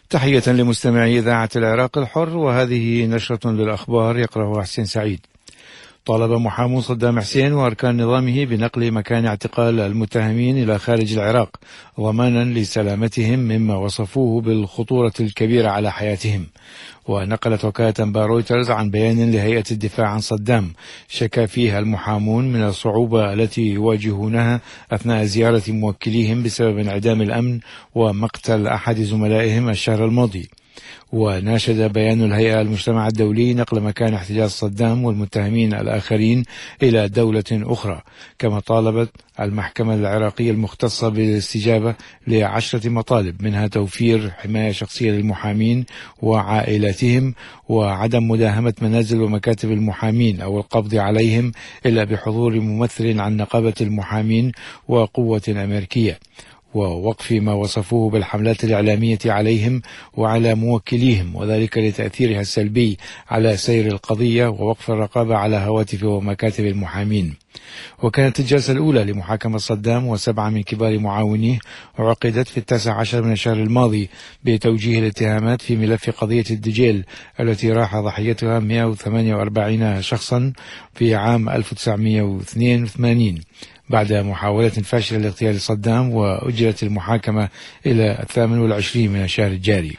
تحية لمستمعي إذاعة العراق الحر، وهذه نشرة للأخبار يقرأها حسين سعيد. طالب محامو صدام حسين وأركان نظامه بنقل مكان اعتقال المتهمين إلى خارج العراق ضمانا لسلامتهم مما وصفوه بالخطورة الكبيرة على حياتهم. ونقلت وكالة أنباء رويترز عن بيان لهيئة الدفاع عن صدام شكى فيها المحامون من الصعوبة التي يواجهونها أثناء زيارة موكليهم بسبب انعدام الأمن ومقتل أحد زملائهم الشهر الماضي. وناشد بيان الهيئة المجتمع الدولي نقل مكان احتجاز صدام والمتهمين الآخرين إلى دولة أخرى، كما طالبت المحكمة العراقية المختصة بالاستجابة ل10 مطالب، منها توفير حماية شخصية للمحامين وعائلاتهم، وعدم مداهمة منازل ومكاتب المحامين أو القبض عليهم إلا بحضور ممثل عن نقابة المحامين وقوة أمريكية، ووقف ما وصفوه بالحملات الإعلامية عليهم وعلى موكليهم، وذلك لتأثيرها السلبي على سير القضية، ووقف الرقابة على هواتف ومكاتب المحامين. وكانت الجلسة الأولى لمحاكمة صدام و7 من كبار معاونيه عقدت في 19 من الشهر الماضي بتوجيه الاتهامات في ملف قضية الدجيل التي راح ضحيتها 148 شخصا في عام 1982 بعد محاولة فاشلة لاغتيال صدام، وأجلت المحاكمة إلى 28 من الشهر الجاري.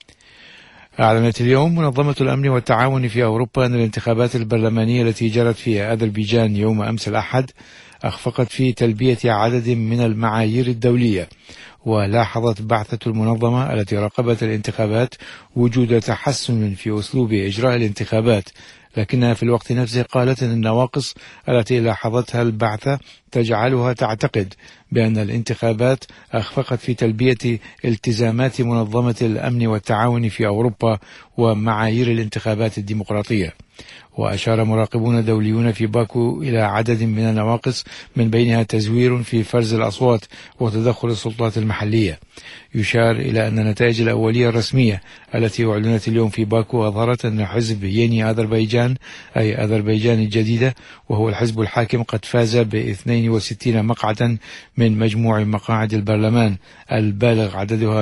أعلنت اليوم منظمة الأمن والتعاون في أوروبا أن الانتخابات البرلمانية التي جرت في أذربيجان يوم أمس الأحد أخفقت في تلبية عدد من المعايير الدولية. ولاحظت بعثة المنظمة التي راقبت الانتخابات وجود تحسن في أسلوب إجراء الانتخابات، لكنها في الوقت نفسه قالت أن النواقص التي لاحظتها البعثة تجعلها تعتقد بأن الانتخابات أخفقت في تلبية التزامات منظمة الأمن والتعاون في أوروبا ومعايير الانتخابات الديمقراطية. وأشار مراقبون دوليون في باكو إلى عدد من النواقص، من بينها تزوير في فرز الأصوات وتدخل السلطات المحلية. يشار إلى أن النتائج الأولية الرسمية التي أعلنت اليوم في باكو أظهرت أن حزب يني أذربيجان أي أذربيجان الجديدة، وهو الحزب الحاكم، قد فاز ب62 مقعدا من مجموع مقاعد البرلمان البالغ عددها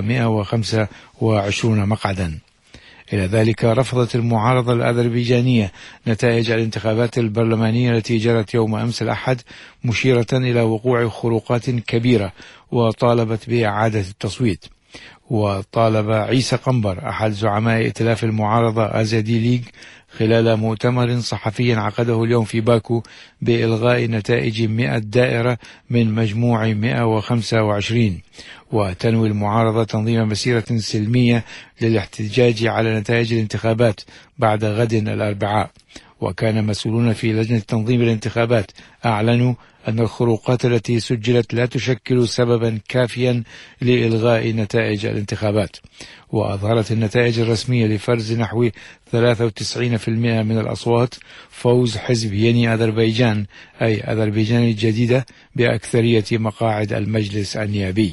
125 مقعدا. إلى ذلك رفضت المعارضة الأذربيجانية نتائج الانتخابات البرلمانية التي جرت يوم أمس الأحد، مشيرة إلى وقوع خروقات كبيرة، وطالبت بإعادة التصويت. وطالب عيسى قنبر أحد زعماء ائتلاف المعارضة أزادي ليج خلال مؤتمر صحفي عقده اليوم في باكو بإلغاء نتائج 100 دائرة من مجموع 125. وتنوي المعارضة تنظيم مسيرة سلمية للاحتجاج على نتائج الانتخابات بعد غد الأربعاء. وكان مسؤولون في لجنة تنظيم الانتخابات أعلنوا أن الخروقات التي سجلت لا تشكل سببا كافيا لإلغاء نتائج الانتخابات. وأظهرت النتائج الرسمية لفرز نحو 93% من الأصوات فوز حزب يني أذربيجان أي أذربيجان الجديدة بأكثرية مقاعد المجلس النيابي.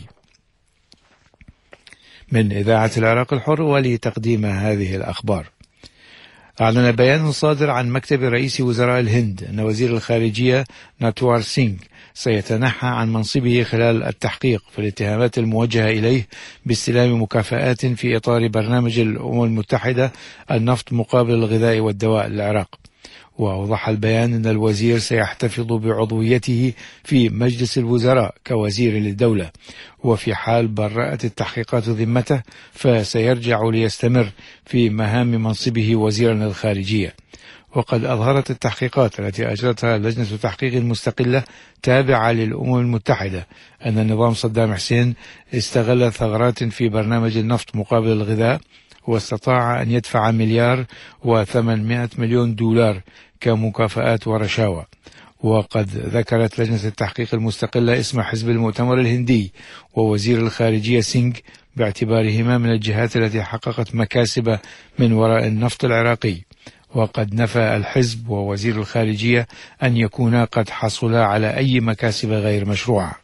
من إذاعة العراق الحر، ولتقديم هذه الأخبار. أعلن بيان صادر عن مكتب رئيس وزراء الهند أن وزير الخارجية ناتوار سينغ سيتنحى عن منصبه خلال التحقيق في الاتهامات الموجهة إليه باستلام مكافآت في إطار برنامج الأمم المتحدة النفط مقابل الغذاء والدواء للعراق. وأوضح البيان أن الوزير سيحتفظ بعضويته في مجلس الوزراء كوزير للدولة، وفي حال برأت التحقيقات ذمته فسيرجع ليستمر في مهام منصبه وزيرا للخارجية. وقد أظهرت التحقيقات التي أجرتها لجنة تحقيق مستقلة تابعة للأمم المتحدة أن نظام صدام حسين استغل ثغرات في برنامج النفط مقابل الغذاء، واستطاع أن يدفع 1,800,000,000 دولار كمكافآت ورشاوى. وقد ذكرت لجنة التحقيق المستقلة اسم حزب المؤتمر الهندي ووزير الخارجية سينغ باعتبارهما من الجهات التي حققت مكاسب من وراء النفط العراقي. وقد نفى الحزب ووزير الخارجية أن يكونا قد حصلا على أي مكاسب غير مشروعة.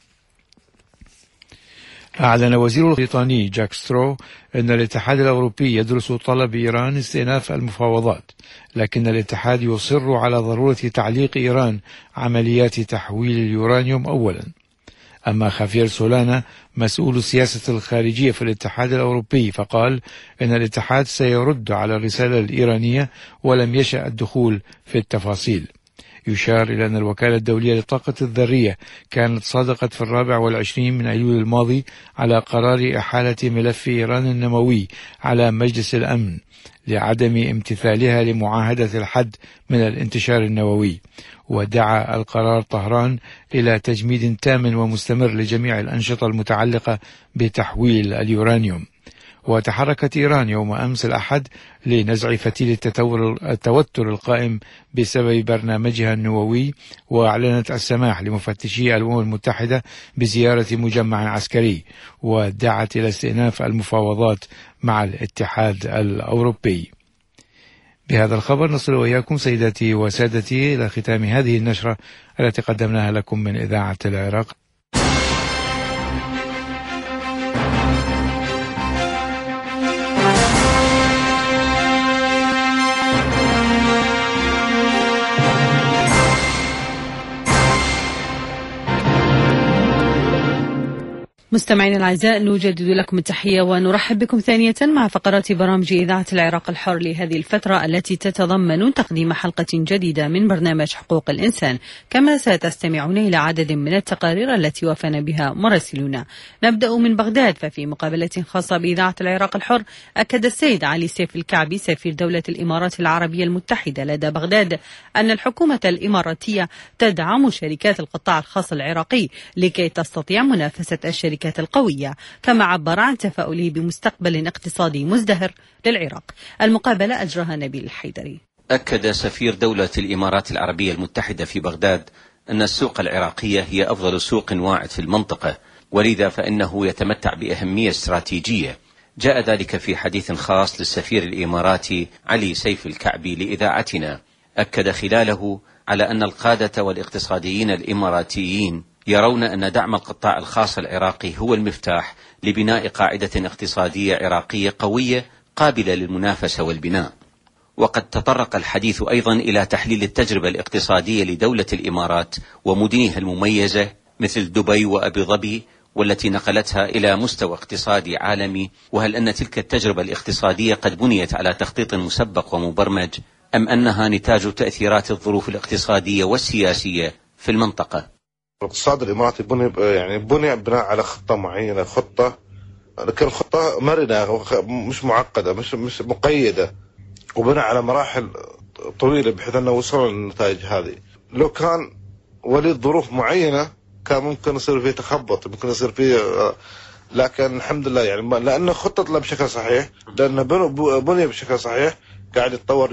أعلن وزير البريطاني جاك سترو أن الاتحاد الأوروبي يدرس طلب إيران استئناف المفاوضات، لكن الاتحاد يصر على ضرورة تعليق إيران عمليات تحويل اليورانيوم أولا. أما خافير سولانا مسؤول السياسة الخارجية في الاتحاد الأوروبي فقال إن الاتحاد سيرد على الرسالة الإيرانية ولم يشأ الدخول في التفاصيل. يشار إلى أن الوكالة الدولية للطاقة الذرية كانت صادقت في 24 من أيلول الماضي على قرار إحالة ملف إيران النووي على مجلس الأمن لعدم امتثالها لمعاهدة الحد من الانتشار النووي، ودعا القرار طهران إلى تجميد تام ومستمر لجميع الأنشطة المتعلقة بتحويل اليورانيوم. وتحركت إيران يوم أمس الأحد لنزع فتيل التوتر القائم بسبب برنامجها النووي، وأعلنت السماح لمفتشي الأمم المتحدة بزيارة مجمع عسكري، ودعت إلى استئناف المفاوضات مع الاتحاد الأوروبي. بهذا الخبر نصل وإياكم سيداتي وسادتي إلى ختام هذه النشرة التي قدمناها لكم من إذاعة العراق. مستمعينا الأعزاء، نجدد لكم التحية ونرحب بكم ثانية مع فقرات برامج إذاعة العراق الحر لهذه الفترة التي تتضمن تقديم حلقة جديدة من برنامج حقوق الإنسان، كما ستستمعون إلى عدد من التقارير التي وافانا بها مراسلون. نبدأ من بغداد، ففي مقابلة خاصة بإذاعة العراق الحر أكد السيد علي سيف الكعبي سفير دولة الإمارات العربية المتحدة لدى بغداد أن الحكومة الإماراتية تدعم شركات القطاع الخاص العراقي لكي تستطيع منافسة الشركات القوية، كما عبر عن تفاؤله بمستقبل اقتصادي مزدهر للعراق. المقابلة أجراها نبيل الحيدري. أكد سفير دولة الإمارات العربية المتحدة في بغداد أن السوق العراقية هي أفضل سوق واعد في المنطقة، ولذا فإنه يتمتع بأهمية استراتيجية. جاء ذلك في حديث خاص للسفير الإماراتي علي سيف الكعبي لإذاعتنا، أكد خلاله على أن القادة والاقتصاديين الإماراتيين يرون أن دعم القطاع الخاص العراقي هو المفتاح لبناء قاعدة اقتصادية عراقية قوية قابلة للمنافسة والبناء. وقد تطرق الحديث أيضا إلى تحليل التجربة الاقتصادية لدولة الإمارات ومدنها المميزة مثل دبي وأبي ظبي، والتي نقلتها إلى مستوى اقتصادي عالمي، وهل أن تلك التجربة الاقتصادية قد بنيت على تخطيط مسبق ومبرمج، أم أنها نتاج تأثيرات الظروف الاقتصادية والسياسية في المنطقة. الاقتصاد الإماراتي بني بناء على خطة معينة، لكن خطة مرنة مش معقدة، مش مقيدة، وبناء على مراحل طويلة بحيث أنه وصل للنتائج هذه. لو كان وليد ظروف معينة كان ممكن يصير فيه تخبط، ممكن يصير فيه، لكن الحمد لله يعني لأنه خطط له بشكل صحيح، لأنه بني بشكل صحيح، قاعد يتطور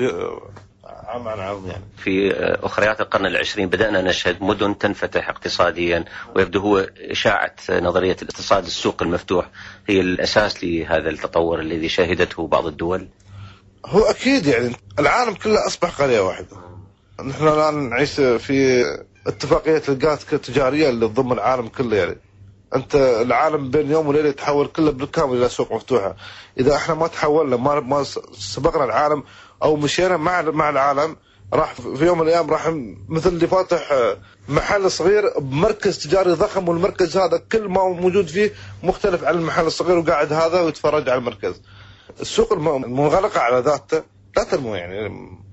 عام عن عام. يعني في أخريات القرن العشرين بدأنا نشهد مدن تنفتح اقتصاديا، ويبدو هو إشاعة نظرية الاقتصاد السوق المفتوح هي الأساس لهذا التطور الذي شهدته بعض الدول. هو أكيد يعني العالم كله أصبح قرية واحدة. نحن الآن نعيش في اتفاقية الغاز التجارية اللي تضم العالم كله. يعني أنت العالم بين يوم وليلة يتحول كله بالكامل إلى سوق مفتوحة. إذا إحنا ما تحولنا، ما سبقنا العالم أو مشينا مع العالم، راح في يوم من الأيام راح مثل اللي فاتح محل صغير بمركز تجاري ضخم، والمركز هذا كل ما موجود فيه مختلف عن المحل الصغير، وقاعد هذا ويتفرج على المركز. السوق المنغلقة على ذاته لا تنمو، يعني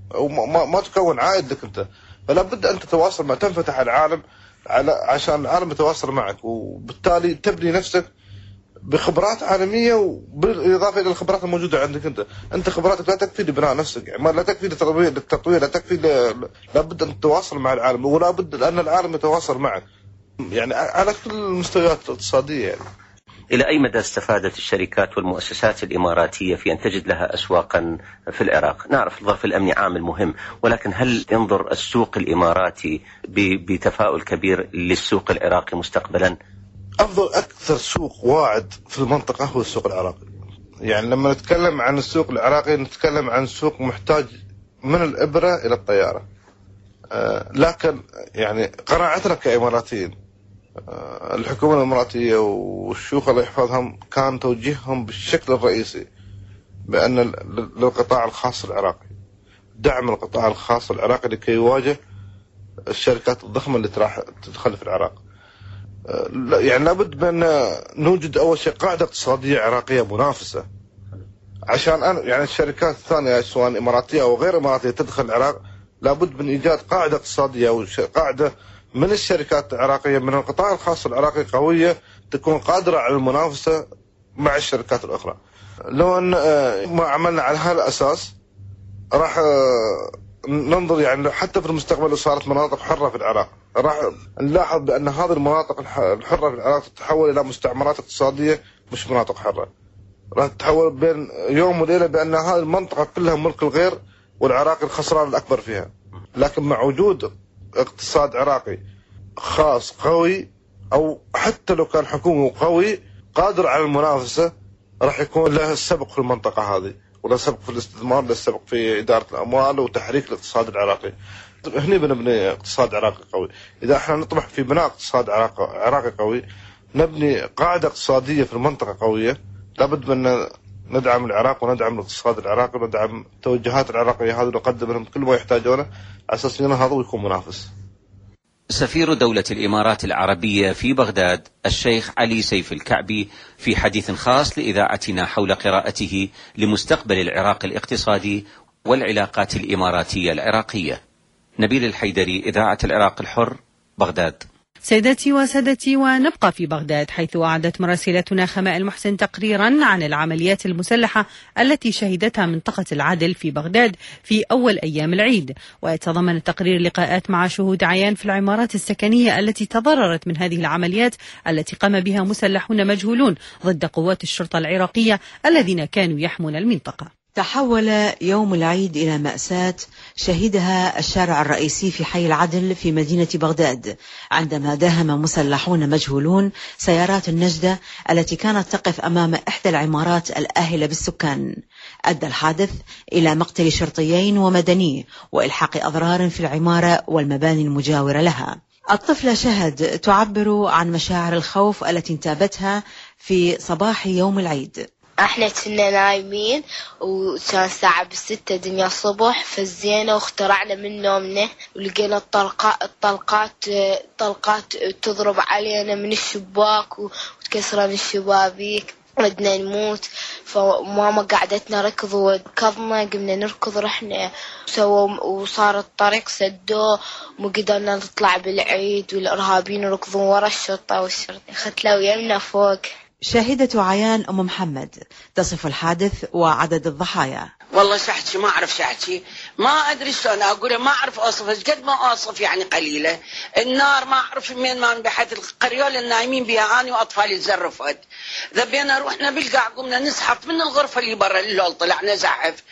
ما تكون عائد لك أنت، فلا بد أن تتواصل مع تنفتح العالم عشان العالم يتواصل معك، وبالتالي تبني نفسك بخبرات عالمية، وبالإضافة إلى الخبرات الموجودة عندك أنت خبراتك لا تكفي لبناء نفسك، يعني ما لا تكفي للتطوير، لا تكفي لابد أن تتواصل مع العالم، ولا بد أن العالم يتواصل معك، يعني على كل المستويات الاقتصادية. يعني إلى أي مدى استفادت الشركات والمؤسسات الإماراتية في أن تجد لها أسواقا في العراق؟ نعرف الظرف الأمني عامل مهم، ولكن هل ينظر السوق الإماراتي بتفاؤل كبير للسوق العراقي مستقبلا؟ أكثر سوق واعد في المنطقة هو السوق العراقي. يعني لما نتكلم عن السوق العراقي نتكلم عن سوق محتاج من الإبرة إلى الطيارة. لكن يعني قناعتنا كإماراتيين، الحكومة الإماراتية والشيوخ الله يحفظهم كان توجيههم بالشكل الرئيسي بأن للقطاع الخاص العراقي دعم القطاع الخاص العراقي لكي يواجه الشركات الضخمة اللي راح تدخل في العراق. يعني لابد بأن نوجد أول شيء قاعدة اقتصادية عراقية منافسة، عشان يعني الشركات الثانية سواء إماراتية أو غير إماراتية تدخل العراق، لابد من إيجاد قاعدة اقتصادية أو قاعدة من الشركات العراقية من القطاع الخاص العراقي قوية تكون قادرة على المنافسة مع الشركات الأخرى. لو أن ما عملنا على هذا الأساس راح ننظر يعني حتى في المستقبل لو صارت مناطق حرة في العراق راح نلاحظ بأن هذه المناطق الحرة في العراق تتحول إلى مستعمرات اقتصادية مش مناطق حرة، راح تتحول بين يوم وليلة بأن هذه المنطقة كلها ملك الغير والعراق الخسران الأكبر فيها. لكن مع وجود اقتصاد عراقي خاص قوي أو حتى لو كان حكومي قوي قادر على المنافسة راح يكون له السبق في المنطقة هذه، ولا سبق في الاستثمار، لا سبق في إدارة الأموال وتحريك الاقتصاد العراقي. هني بنبني اقتصاد عراقي قوي. إذا احنا نطمح في بناء اقتصاد عراقي قوي نبني قاعدة اقتصادية في المنطقة قوية، لابد من ندعم العراق وندعم الاقتصاد العراقي وندعم التوجهات العراقية هذه ونقدم لهم كل ما يحتاجونه على أساس ينهضوا ويكون منافس. سفير دولة الإمارات العربية في بغداد الشيخ علي سيف الكعبي في حديث خاص لإذاعتنا حول قراءته لمستقبل العراق الاقتصادي والعلاقات الإماراتية العراقية. نبيل الحيدري، إذاعة العراق الحر، بغداد. سيداتي وسادتي، ونبقى في بغداد حيث أعدت مراسلتنا خماء المحسن تقريرا عن العمليات المسلحة التي شهدتها منطقة العدل في بغداد في أول أيام العيد، ويتضمن التقرير لقاءات مع شهود عيان في العمارات السكنية التي تضررت من هذه العمليات التي قام بها مسلحون مجهولون ضد قوات الشرطة العراقية الذين كانوا يحمون المنطقة. تحول يوم العيد إلى مأساة شهدها الشارع الرئيسي في حي العدل في مدينة بغداد عندما داهم مسلحون مجهولون سيارات النجدة التي كانت تقف أمام إحدى العمارات الآهلة بالسكان. أدى الحادث إلى مقتل شرطيين ومدني وإلحاق أضرار في العمارة والمباني المجاورة لها. الطفلة شهد تعبر عن مشاعر الخوف التي انتابتها في صباح يوم العيد. احنا كنا نايمين وكان الساعة 6 دنيا الصبح، فزينا واخترعنا من نومنا ولقينا الطلقات تضرب علينا من الشباك وتكسرن الشبابيك، بدنا نموت. فماما قعدتنا ركض وركضنا، قمنا نركض، رحنا وصار الطريق سدوه وقدرنا نطلع بالعيد، والإرهابيين ركضوا ورا الشرطة والشرطة ختلوا يمنا فوق. شاهدة عيان أم محمد تصف الحادث وعدد الضحايا. والله شحتي ما أعرف شحتي، ما أدري شلون أقول، ما أعرف أوصف، قد ما أوصف يعني قليلة. النار ما أعرف من ما بحيث القرية اللي نايمين بها أنا وأطفالي تزرفت، ذبينا روحنا بالقاع، قمنا نزحف من الغرفة اللي برا اللول، طلعنا زحف،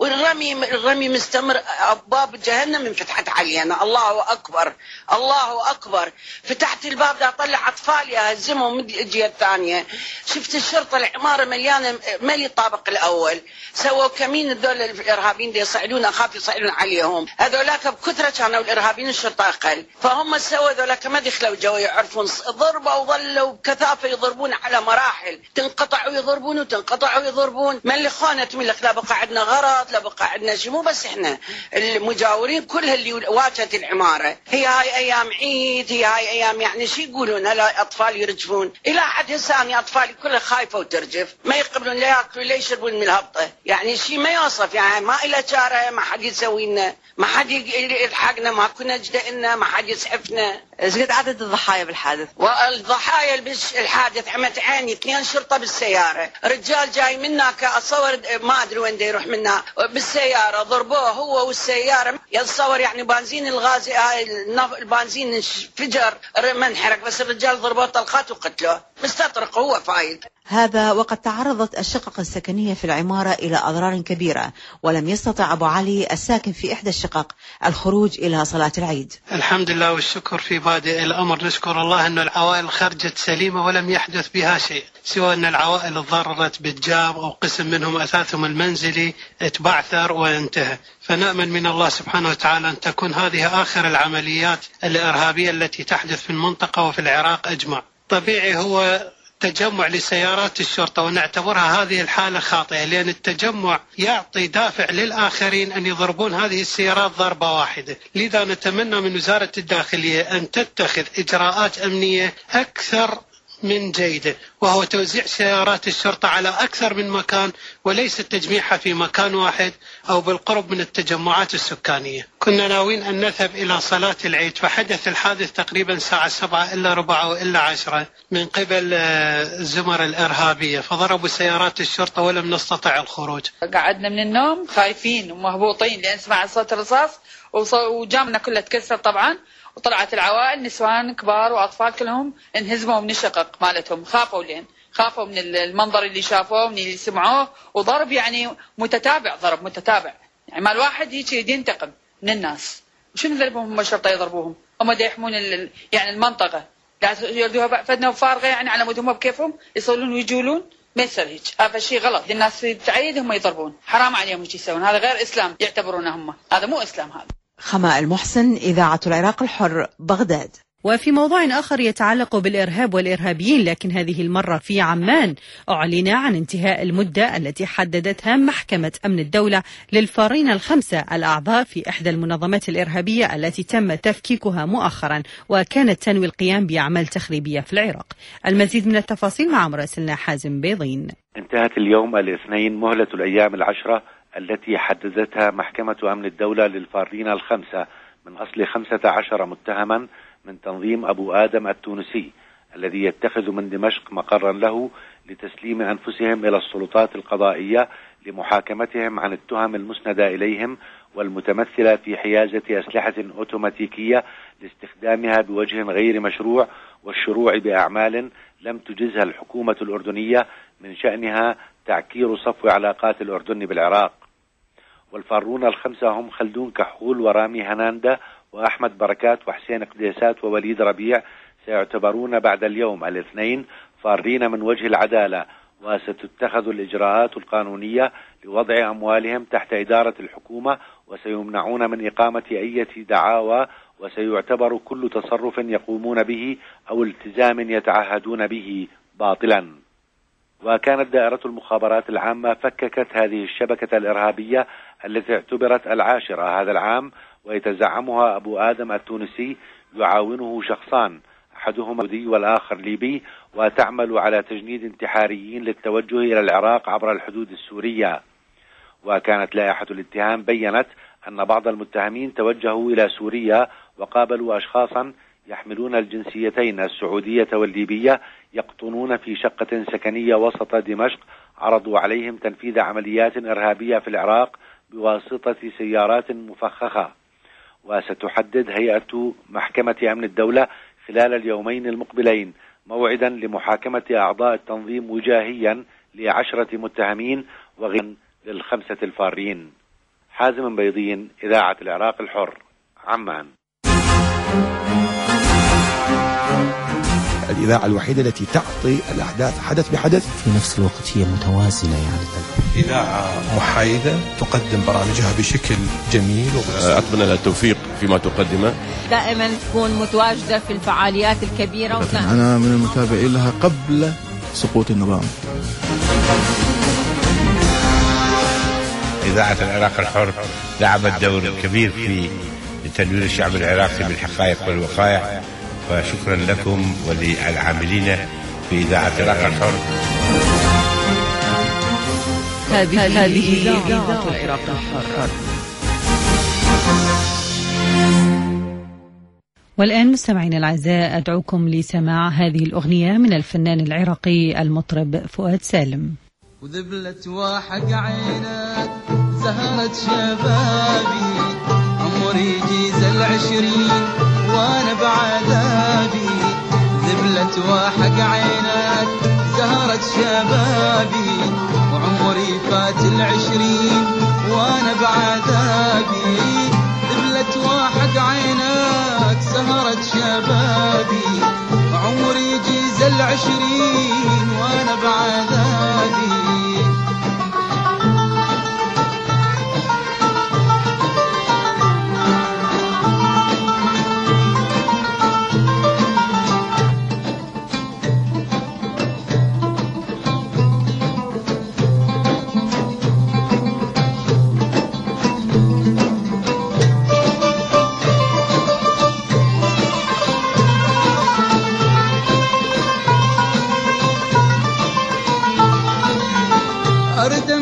والرمي مستمر، أبواب جهنم انفتحت علينا. الله أكبر الله أكبر. فتحت الباب دا أطلع أطفالي أهزمهم من الجهة الثانية، شفت الشرطة العمارة مليانة، ملي الطابق الأول، سووا كمين هذول الارهابيين دي يصعدون، اخاف يصعدون عليهم، هذولاك بكثره كانوا الارهابيين الشرطه اقل، فهم سووا هذولاك ما دخلوا جو يعرفون، ضربوا وظلوا بكثافه يضربون على مراحل، تنقطع ويضربون وتنقطع ويضربون، من اللي خانت من لا بقى عندنا غرض، لا بقى عندنا شيء، مو بس احنا المجاورين كلها اللي واجهت العماره. هي هاي ايام عيد، هي هاي ايام يعني شو يقولون، هلا اطفال يرجفون، الى حد هسه انا اطفالي كلها خايفه وترجف، ما يقبلون لا ياكلوا لا يشربون من الهبطه، يعني شيء ما يوصف، يعني ما إلى شارع، ما حد يسوي لنا، ما حد يلحقنا، ما كنا جدئنا، ما حد يسعفنا. زيد عدد الضحايا بالحادث؟ والضحايا الحادث عمت عيني 2 شرطة بالسيارة، رجال جاي منك أصور ما أدري وين يروح منا بالسيارة، ضربوه هو والسيارة، يتصور يعني بنزين الغاز، البنزين انفجر ما انحرق، بس الرجال ضربوه طلقات وقتلوه، مستطرق هو فايد. هذا وقد تعرضت الشقق السكنية في العمارة إلى أضرار كبيرة، ولم يستطع أبو علي الساكن في إحدى الشقق الخروج إلى صلاة العيد. الحمد لله والشكر في بادئ الأمر، نشكر الله أن العوائل خرجت سليمة ولم يحدث بها شيء، سوى أن العوائل تضررت بالجاب أو قسم منهم أثاثهم المنزلي تبعثر وانتهى، فنأمل من الله سبحانه وتعالى أن تكون هذه آخر العمليات الإرهابية التي تحدث في المنطقة وفي العراق أجمع. طبيعي هو تجمع لسيارات الشرطة، ونعتبرها هذه الحالة خاطئة، لأن التجمع يعطي دافع للآخرين أن يضربون هذه السيارات ضربة واحدة. لذا نتمنى من وزارة الداخلية أن تتخذ إجراءات أمنية أكثر من جيدة، وهو توزيع سيارات الشرطة على أكثر من مكان، وليس تجميعها في مكان واحد أو بالقرب من التجمعات السكانية. كنا ناويين أن نذهب إلى صلاة العيد، فحدث الحادث تقريبا الساعة 7 إلا ربع أو إلا 10 من قبل الزمر الإرهابية، فضربوا سيارات الشرطة ولم نستطع الخروج. قعدنا من النوم خايفين ومهبوطين لأن سمعنا صوت الرصاص، وجامنا كلها تكسر طبعا، وطلعت العوائل نسوان كبار وأطفال كلهم انهزموا من الشقق مالتهم، خافوا من المنظر اللي شافوه من اللي سمعوه، وضرب يعني متتابع، ضرب متتابع، يعني ما الواحد يجي ينتقم من الناس. وشنو ذنبهم هم الشرطة يضربوهم؟ هم دا يحمون يعني المنطقة، لا يردوها فدنا وفارغة يعني على مود هم بكيفهم يصولون ويجولون. ما يصير هيك، هذا شيء غلط. الناس تعيد هم يضربون، حرام عليهم هيك يسوون، هذا غير إسلام يعتبرونه هم، هذا مو إسلام هذا. خماء المحسن، إذاعة العراق الحر، بغداد. وفي موضوع آخر يتعلق بالإرهاب والإرهابيين، لكن هذه المرة في عمان، أعلن عن انتهاء المدة التي حددتها محكمة أمن الدولة للفارين ال5 الأعضاء في إحدى المنظمات الإرهابية التي تم تفكيكها مؤخرا، وكانت تنوي القيام بأعمال تخريبية في العراق. المزيد من التفاصيل مع مراسلنا حازم بيضين. انتهت اليوم الاثنين مهلة الأيام العشرة التي حددتها محكمة أمن الدولة للفارين ال5 من أصل 15 متهما من تنظيم أبو آدم التونسي الذي يتخذ من دمشق مقرا له لتسليم أنفسهم إلى السلطات القضائية لمحاكمتهم عن التهم المسندة إليهم والمتمثلة في حيازة أسلحة أوتوماتيكية لاستخدامها بوجه غير مشروع والشروع بأعمال لم تجزها الحكومة الأردنية من شأنها تعكير صفو علاقات الأردن بالعراق. والفارون ال5 هم خلدون كحول ورامي هناندا وأحمد بركات وحسين قديسات ووليد ربيع، سيعتبرون بعد اليوم الاثنين فارين من وجه العدالة، وستتخذ الإجراءات القانونية لوضع أموالهم تحت إدارة الحكومة، وسيمنعون من إقامة أي دعاوى، وسيعتبر كل تصرف يقومون به أو التزام يتعهدون به باطلا. وكانت دائرة المخابرات العامة فككت هذه الشبكة الإرهابية التي اعتبرت العاشرة هذا العام، ويتزعمها أبو آدم التونسي، يعاونه شخصان أحدهما سعودي والآخر ليبي، وتعمل على تجنيد انتحاريين للتوجه إلى العراق عبر الحدود السورية. وكانت لائحة الاتهام بيّنت أن بعض المتهمين توجهوا إلى سوريا وقابلوا أشخاصا يحملون الجنسيتين السعودية والليبية يقطنون في شقة سكنية وسط دمشق، عرضوا عليهم تنفيذ عمليات إرهابية في العراق بواسطة سيارات مفخخة. وستحدد هيئة محكمة أمن الدولة خلال اليومين المقبلين موعدا لمحاكمة أعضاء التنظيم وجاهيا ل10 متهمين وغير لل5 الفارين. حازم بيضين، إذاعة العراق الحر، عمان. الإذاعة الوحيدة التي تعطي الأحداث حدث بحدث، في نفس الوقت هي متوازنة، يعني إذاعة محايدة تقدم برامجها بشكل جميل. أتمنى لها التوفيق فيما تقدمه، دائما تكون متواجدة في الفعاليات الكبيرة. أنا من المتابعين لها قبل سقوط النظام. إذاعة العراق الحر لعبت دور كبير في تنوير الشعب العراقي بالحقائق والوقائع، وشكرا لكم وللعاملين في إذاعة العراق الحر. هذه إذاعة العراق الحر. والآن مستمعينا الأعزاء، أدعوكم لسماع هذه الأغنية من الفنان العراقي المطرب فؤاد سالم. وذبلت وحق عينك زهرة شبابي، عمري يجيز 20 وانا بعذابي. ذبلت وحق عينك زهرة شبابي، وعمري فات 20 وانا بعذابي. ذبلت وحق عينك زهرة شبابي، وعمري يجيز 20 وانا بعذابي.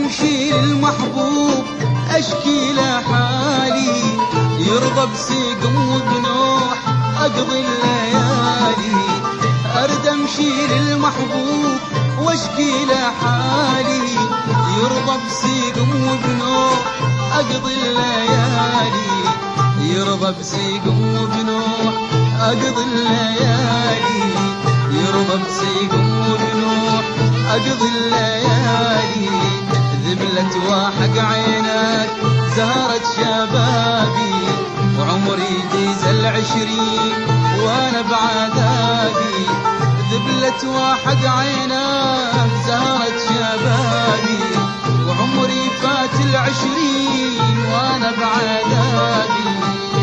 امشي للمحبوب اشكي له حالي، يرضى بسقم وبنوح اقضي الليالي. ارد امشي للمحبوب واشكي له حالي، يرضى بسقم وبنوح اقضي الليالي. يرضى بسقم وبنوح اقضي الليالي. يرضى بسقم وبنوح اقضي الليالي. ذبلت وحق عينك زهرة شبابي، وعمري يجيز 20 وانا بعذابي. ذبلت وحق عينك زهرة شبابي، وعمري فات 20 وانا بعذابي.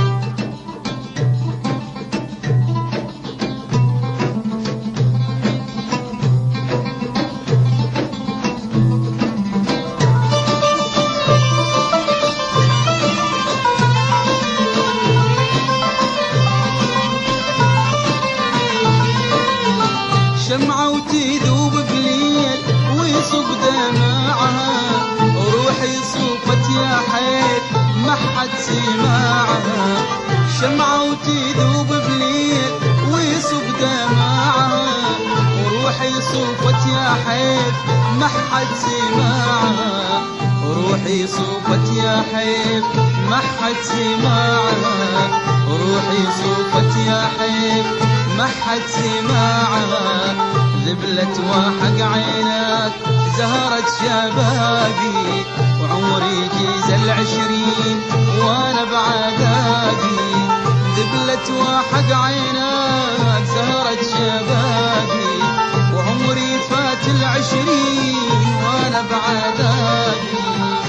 شمعة وتذوب بليل ويصب دمعها، روحي صوفت يا حيل ما حد سمعها. شمعة وتذوب بليل ويصب دمعها، روحي صوفت يا حيل ما حد سمعها. روحي صوفت يا حيل ما حد سمعها. روحي صوفت يا حيل ما حد سمعها. ذبلت وحق عينك زهرة شبابي، وعمري يجيز 20 وانا بعذابي. ذبلت وحق عينك زهرة شبابي، وعمري فات 20 وانا بعذابي.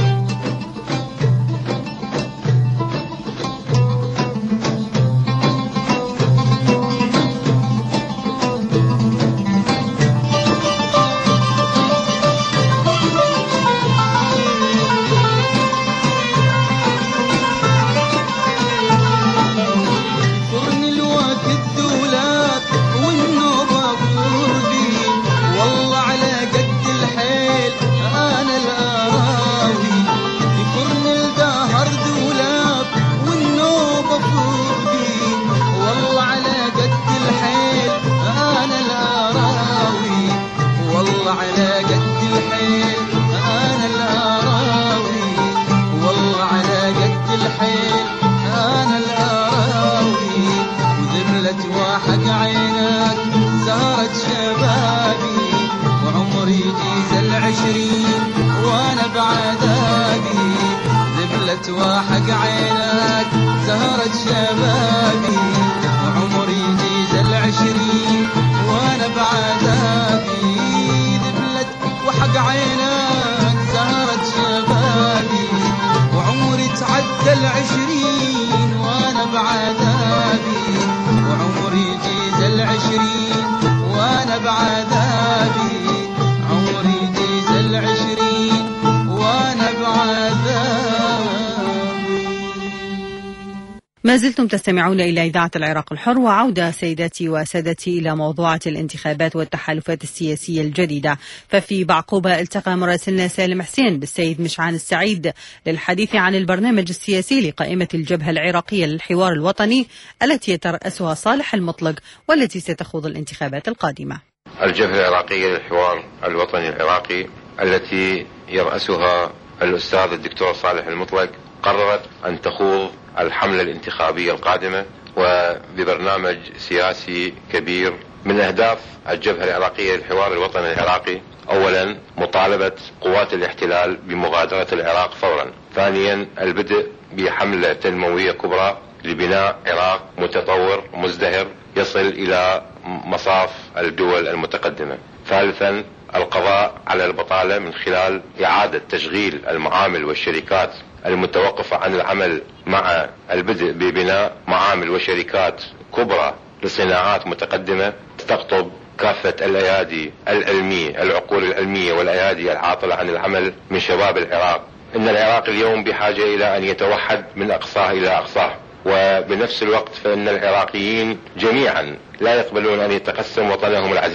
وحق عينك زهرة شبابي، وعمري يجيز 20 وانا بعذابي. ذبلت وحق عينك زهرة شبابي، وعمري تعدى 20 وانا بعذابي. وعمري يجيز 20 وانا بعذابي. عمري يجيز 20 وانا بعذابي. ما زلتم تستمعون إلى إذاعة العراق الحر، وعودة سيداتي وسادتي إلى موضوعات الانتخابات والتحالفات السياسية الجديدة. ففي بعقوبة التقى مراسلنا سالم حسين بالسيد مشعان السعيد للحديث عن البرنامج السياسي لقائمة الجبهة العراقية للحوار الوطني التي يترأسها صالح المطلق، والتي ستخوض الانتخابات القادمة. الجبهة العراقية للحوار الوطني العراقي التي يرأسها الأستاذ الدكتور صالح المطلق قررت أن تخوض الحملة الانتخابية القادمة، وببرنامج سياسي كبير. من أهداف الجبهة العراقية للحوار الوطني العراقي: أولا مطالبة قوات الاحتلال بمغادرة العراق فورا. ثانيا البدء بحملة تنموية كبرى لبناء عراق متطور مزدهر يصل إلى مصاف الدول المتقدمة. ثالثا القضاء على البطالة من خلال إعادة تشغيل المعامل والشركات المتوقفة عن العمل، مع البدء ببناء معامل وشركات كبرى لصناعات متقدمة تقطب كافة الأيادي العلمية، العقول العلمية والأيادي العاطلة عن العمل من شباب العراق. إن العراق اليوم بحاجة إلى أن يتوحد من أقصاه إلى أقصاه، وبنفس الوقت فإن العراقيين جميعا لا يقبلون أن يتقسم وطنهم العزيز،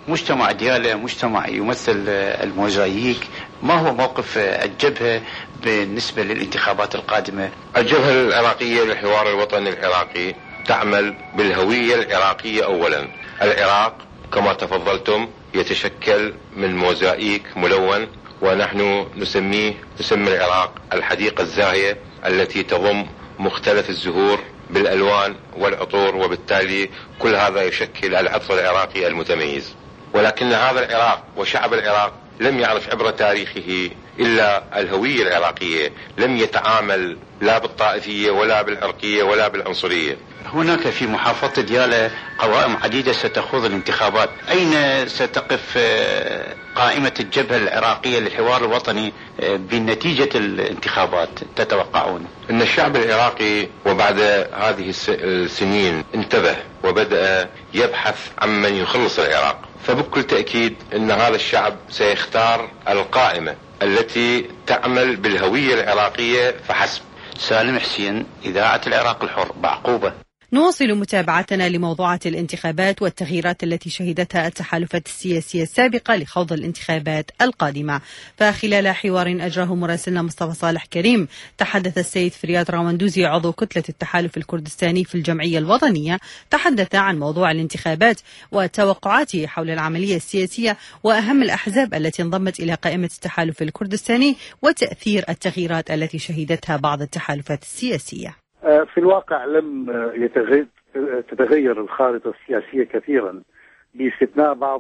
مجتمع ديالى مجتمع يمثل الموزاييك. ما هو موقف الجبهة بالنسبة للانتخابات القادمة؟ الجبهة العراقية للحوار الوطني العراقي تعمل بالهوية العراقية أولا. العراق كما تفضلتم يتشكل من موزاييك ملون، ونحن نسمي العراق الحديقة الزاهية التي تضم مختلف الزهور بالألوان والعطور، وبالتالي كل هذا يشكل العطر العراقي المتميز. ولكن هذا العراق وشعب العراق لم يعرف عبر تاريخه إلا الهوية العراقية، لم يتعامل لا بالطائفية ولا بالعرقية ولا بالعنصرية. هناك في محافظة ديالى قوائم عديدة ستخوض الانتخابات، أين ستقف قائمة الجبهة العراقية للحوار الوطني بنتيجة الانتخابات تتوقعون؟ إن الشعب العراقي وبعد هذه السنين انتبه وبدأ يبحث عن من يخلص العراق، فبكل تأكيد أن هذا الشعب سيختار القائمة التي تعمل بالهوية العراقية فحسب. سالم حسين، إذاعة العراق الحر، بعقوبة. نواصل متابعتنا لموضوعات الانتخابات والتغييرات التي شهدتها التحالفات السياسية السابقة لخوض الانتخابات القادمة. فخلال حوار أجراه مراسلنا مصطفى صالح كريم، تحدث السيد فرياد راوندوزي عضو كتلة التحالف الكردستاني في الجمعية الوطنية، تحدث عن موضوع الانتخابات وتوقعاته حول العملية السياسية وأهم الأحزاب التي انضمت إلى قائمة التحالف الكردستاني وتأثير التغييرات التي شهدتها بعض التحالفات السياسية. في الواقع لم تتغير الخارطة السياسية كثيرا، باستثناء بعض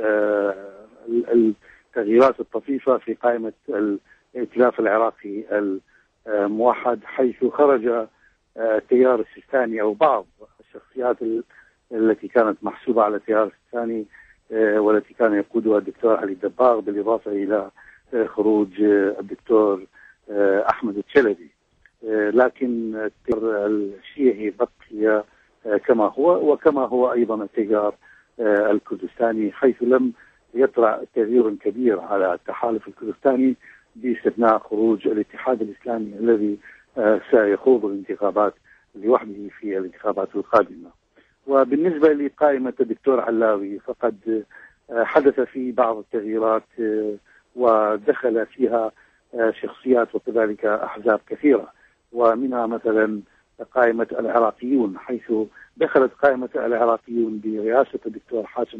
التغييرات الطفيفة في قائمة الائتلاف العراقي الموحد، حيث خرج التيار السيستاني أو بعض الشخصيات التي كانت محسوبة على التيار السيستاني والتي كان يقودها الدكتور علي الدباغ، بالإضافة إلى خروج الدكتور أحمد الشلبي. لكن التيار الشيعي بقي كما هو، وكما هو أيضا التيار الكردستاني، حيث لم يطرأ تغيير كبير على التحالف الكردستاني باستثناء خروج الاتحاد الإسلامي الذي سيخوض الانتخابات لوحده في الانتخابات القادمة. وبالنسبة لقائمة الدكتور علاوي فقد حدث في بعض التغييرات ودخل فيها شخصيات وكذلك أحزاب كثيرة، ومنها مثلا قائمة العراقيون، حيث دخلت قائمة العراقيون برئاسة الدكتور حاشم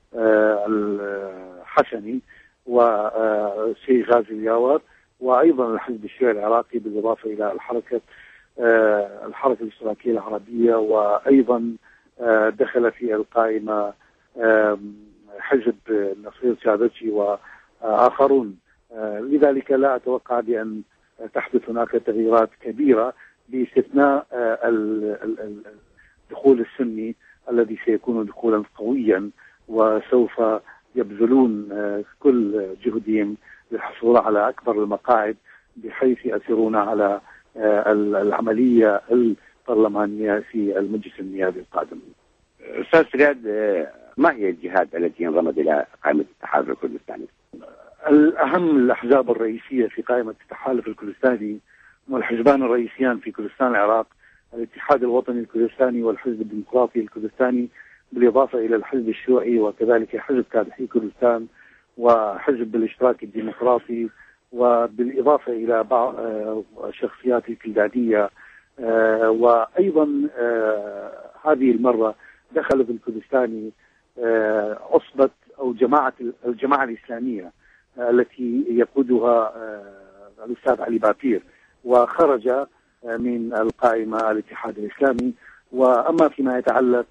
الحشني وشيخ غازي الياور، وأيضا الحزب الشيعي العراقي، بالإضافة إلى الحركة الاشتراكية العربية، وأيضا دخل في القائمة حزب نصير شادتشي وآخرون. لذلك لا أتوقع بأن تحدث هناك تغييرات كبيرة باستثناء الدخول السني الذي سيكون دخولا قويا، وسوف يبذلون كل جهدهم للحصول على أكبر المقاعد بحيث يأثرون على العملية البرلمانية في المجلس النيابي القادم. أستاذ فرياد، ما هي الجهات التي انضمت إلى قائمة التحالف الكردستاني؟ الأهم الأحزاب الرئيسية في قائمة التحالف الكردستاني والحزبان الرئيسيان في كردستان العراق الاتحاد الوطني الكردستاني والحزب الديمقراطي الكردستاني، بالإضافة إلى الحزب الشيوعي وكذلك حزب كادحي كردستان وحزب الاشتراك الديمقراطي، وبالإضافة إلى بعض الشخصيات الكلدانية. وأيضا هذه المرة دخل في الكردستاني عصبة أو الجماعة الإسلامية التي يقودها الأستاذ علي بابير، وخرج من القائمة الاتحاد الإسلامي. وأما فيما يتعلق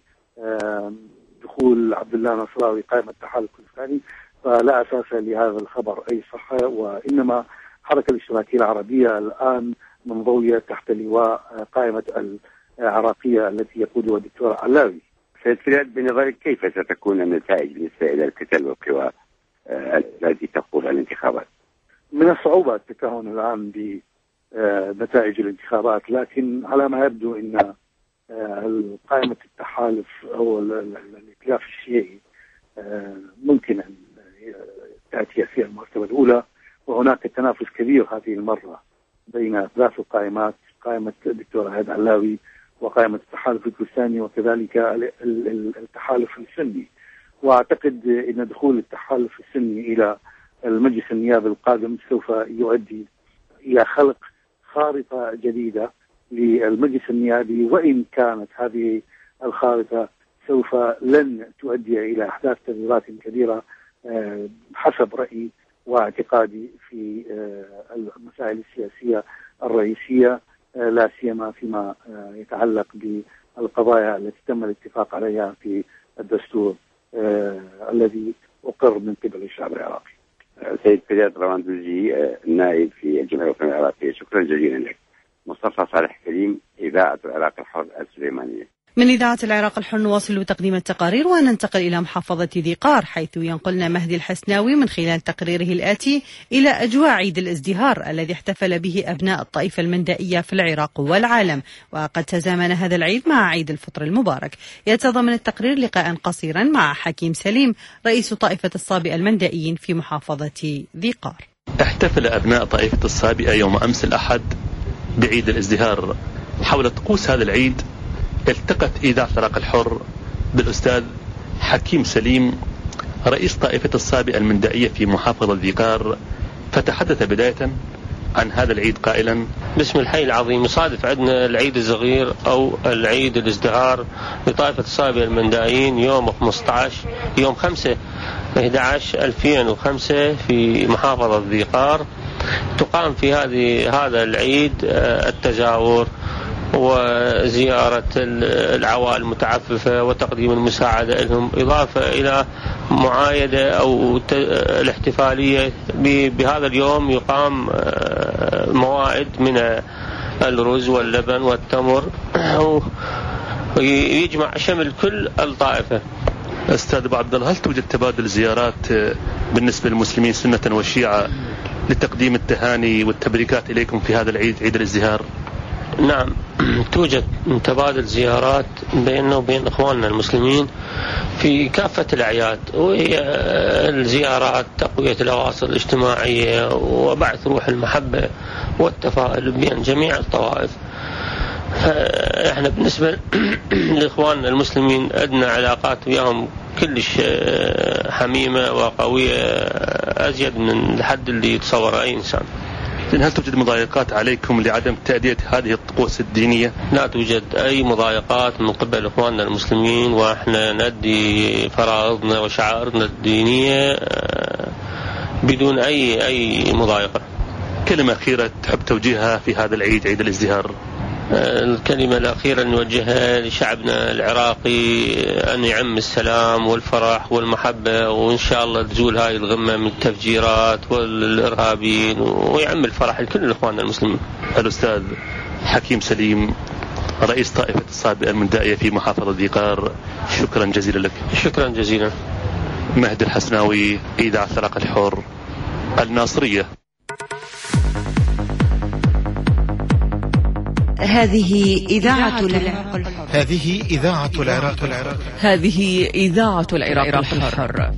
بدخول عبد الله نصراوي قائمة التحالف الكردستاني فلا أساس لهذا الخبر أي صحة، وإنما الحركة الاشتراكية العربية الآن منضوية تحت لواء قائمة العراقية التي يقودها الدكتور علاوي. سيد فرياد، بنظرك كيف ستكون النتائج بالنسبة إلى الكتل والقوى التي تخوض الانتخابات؟ من الصعوبة التكهن الآن بنتائج الانتخابات، لكن على ما يبدو أن قائمة التحالف أو الائتلاف الشيعي ممكن أن تأتي في المرتبة الأولى، وهناك تنافس كبير هذه المرة بين ثلاث قائمات، قائمة الدكتور عهد علاوي وقائمة التحالف الكردستاني وكذلك التحالف السني. وأعتقد أن دخول التحالف السني إلى المجلس النيابي القادم سوف يؤدي إلى خلق خارطة جديدة للمجلس النيابي، وإن كانت هذه الخارطة سوف لن تؤدي إلى إحداث تغييرات كبيرة حسب رأيي واعتقادي في المسائل السياسية الرئيسية، لا سيما فيما يتعلق بالقضايا التي تم الاتفاق عليها في الدستور الذي أقر من قبل الشعب العراقي. سيد فداد رواندوزي، النائب في الجمعية الوطنية العراقية، شكرا جزيلا لك. مصطفى صالح كريم، إذاعة العراق الحر السليمانية. من إذاعة العراق الحر نواصل تقديم التقارير وننتقل إلى محافظة ذي قار، حيث ينقلنا مهدي الحسناوي من خلال تقريره الآتي إلى أجواء عيد الازدهار الذي احتفل به أبناء الطائفة المندائية في العراق والعالم، وقد تزامن هذا العيد مع عيد الفطر المبارك. يتضمن التقرير لقاء قصيرا مع حكيم سليم رئيس طائفة الصابئة المندائيين في محافظة ذي قار. احتفل أبناء طائفة الصابئة يوم أمس الأحد بعيد الازدهار. حول طقوس هذا العيد التقت إذاعة العراق الحر بالأستاذ حكيم سليم رئيس طائفة الصابئة المندائية في محافظة ذي قار، فتحدث بداية عن هذا العيد قائلا: بسم الحي العظيم، يصادف عندنا العيد الصغير أو العيد الازدهار لطائفة الصابئة المندائيين يوم 5/11/2005 في محافظة ذي قار. تقام في هذا العيد التزاور وزيارة العوائل المتعففة وتقديم المساعدة لهم، إضافة إلى معايدة أو الاحتفالية بهذا اليوم. يقام موائد من الرز واللبن والتمر ويجمع شمل كل الطائفة. أستاذ أبو عبد الله، هل توجد تبادل زيارات بالنسبة للمسلمين سنة وشيعة لتقديم التهاني والتبريكات إليكم في هذا العيد، عيد الازدهار؟ نعم، توجد تبادل زيارات بيننا وبين إخواننا المسلمين في كافة الأعياد، وهي الزيارات تقوية الأواصر الاجتماعية وبعث روح المحبة والتفاؤل بين جميع الطوائف. احنا بالنسبة لإخواننا المسلمين عندنا علاقات وياهم كلش حميمة وقوية، أزيد من الحد اللي يتصور أي إنسان. هل توجد مضايقات عليكم لعدم تأدية هذه الطقوس الدينية؟ لا توجد أي مضايقات من قبل إخواننا المسلمين، وإحنا نؤدي فرائضنا وشعائرنا الدينية بدون أي مضايقة. كلمة أخيرة تحب توجيهها في هذا العيد، عيد الازدهار؟ الكلمة الأخيرة نوجهها لشعبنا العراقي أن يعم السلام والفرح والمحبة، وإن شاء الله تزول هاي الغمة من التفجيرات والإرهابيين ويعم الفرح لكل إخواننا المسلمين. الأستاذ حكيم سليم رئيس طائفة الصابئة المندائية في محافظة ذي قار، شكرا جزيلا لك. شكرا جزيلا. مهدي الحسناوي، إذاعة العراق الحر، الناصرية. هذه إذاعة العراق الحر. هذه إذاعة العراق الحر. هذه إذاعة العراق الحر.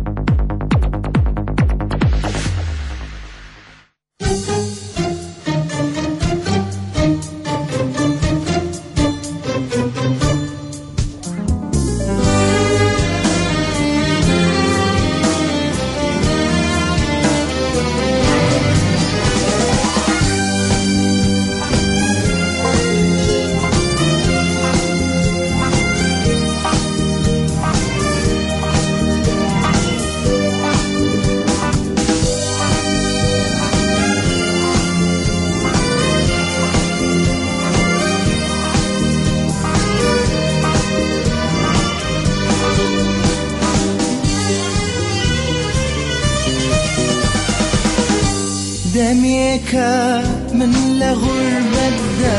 دميك من لغربة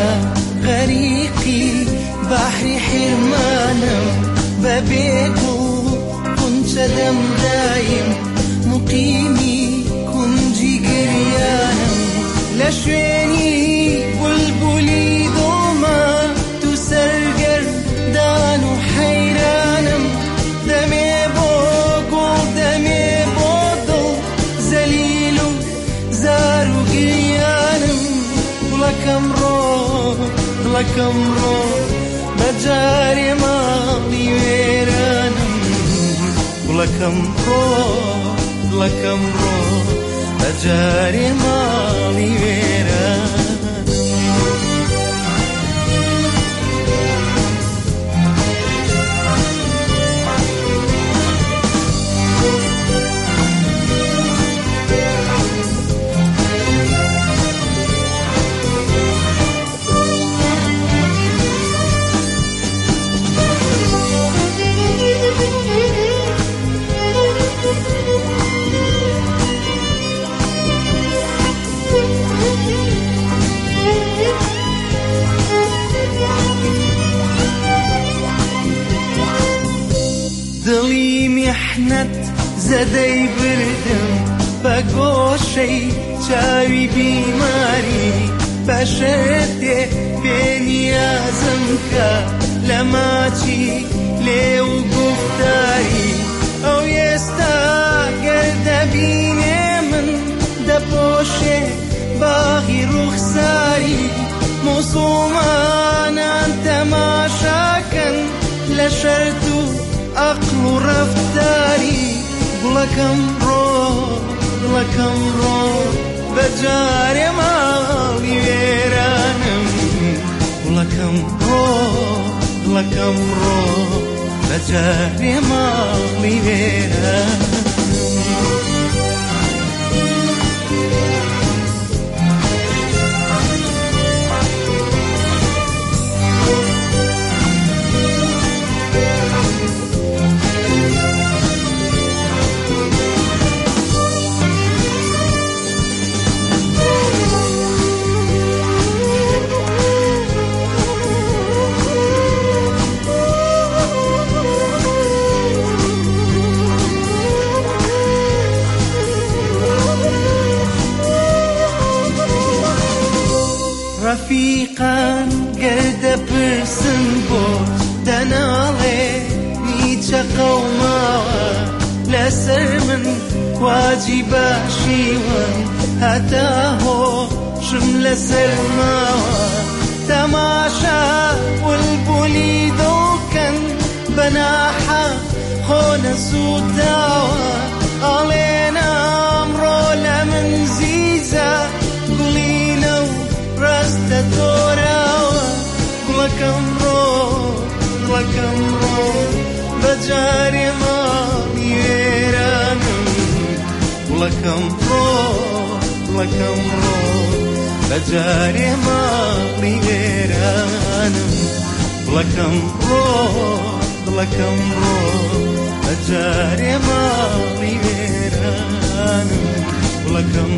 غريقي بحر حرمانا ببيكو كنت دم دايم مقيمي كنجي قريانا لشويني بلبلي دوما تسرقر دانو حيرانا دمي بوكو دمي بودو زليلو زارو قيانا لكم رو بجاري ماضي ويرانا لكم رو بجاري مالي ويران دلي محنت زدي بردم بقوشي شاوي بيماري بشرتي بيني ازمك لماتي ليو قفتاري او يستاقر دبيني من دبوشي باغي رخصاري مصومان انت ما شاكن لشرتو أقل رفتاري لكم رو بجاري مالي ويرانم لكم رو بجاري مالي ويرانم رفيقا قرد برسن بوت دنالي نيتشا قوماوا لسر من واجبا شيوان هتاهو شمل سرماوا تماشا والبوليدو كان بناحا خون سوداوا علينا امرو لمن زيزا قلينو رست توراوا لكم رو بجاري مالي ويرانم لكم رو بجاري مالي ويرانم لكم رو بجاري مالي ويرانم لكم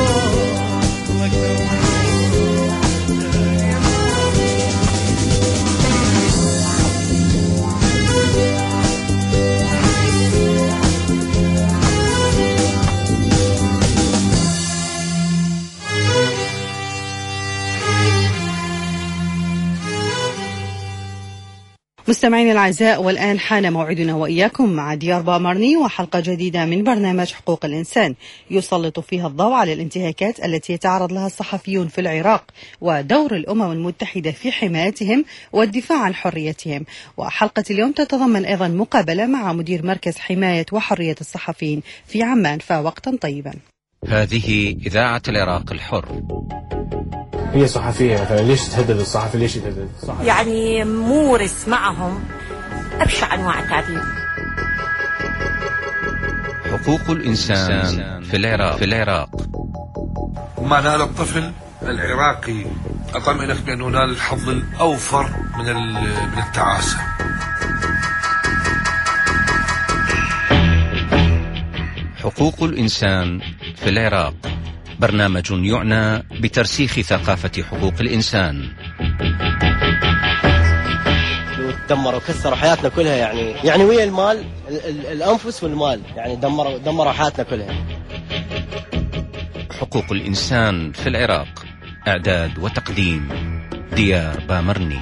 مستمعينا الأعزاء، والآن حان موعدنا وإياكم مع ديار بامرني وحلقة جديدة من برنامج حقوق الإنسان يسلط فيها الضوء على الانتهاكات التي يتعرض لها الصحفيون في العراق ودور الأمم المتحدة في حمايتهم والدفاع عن حريتهم. وحلقة اليوم تتضمن أيضا مقابلة مع مدير مركز حماية وحرية الصحفيين في عمان، فوقتا طيبا. هذه إذاعة العراق الحر. هي صحفية مثلا، ليش تهدد الصحفي؟ ليش تهدد الصحفي؟ يعني مورس معهم أبشع أنواع التعذيب. حقوق الإنسان في العراق. وما نال الطفل العراقي أطمئنك بأنه نال الحظ الأوفر من التعاسة. حقوق الإنسان في العراق، برنامج يعنى بترسيخ ثقافة حقوق الإنسان. دمروا وكسروا حياتنا كلها، يعني ويا المال، الأنفس والمال، يعني دمروا حياتنا كلها. حقوق الإنسان في العراق، إعداد وتقديم ديار بامرني.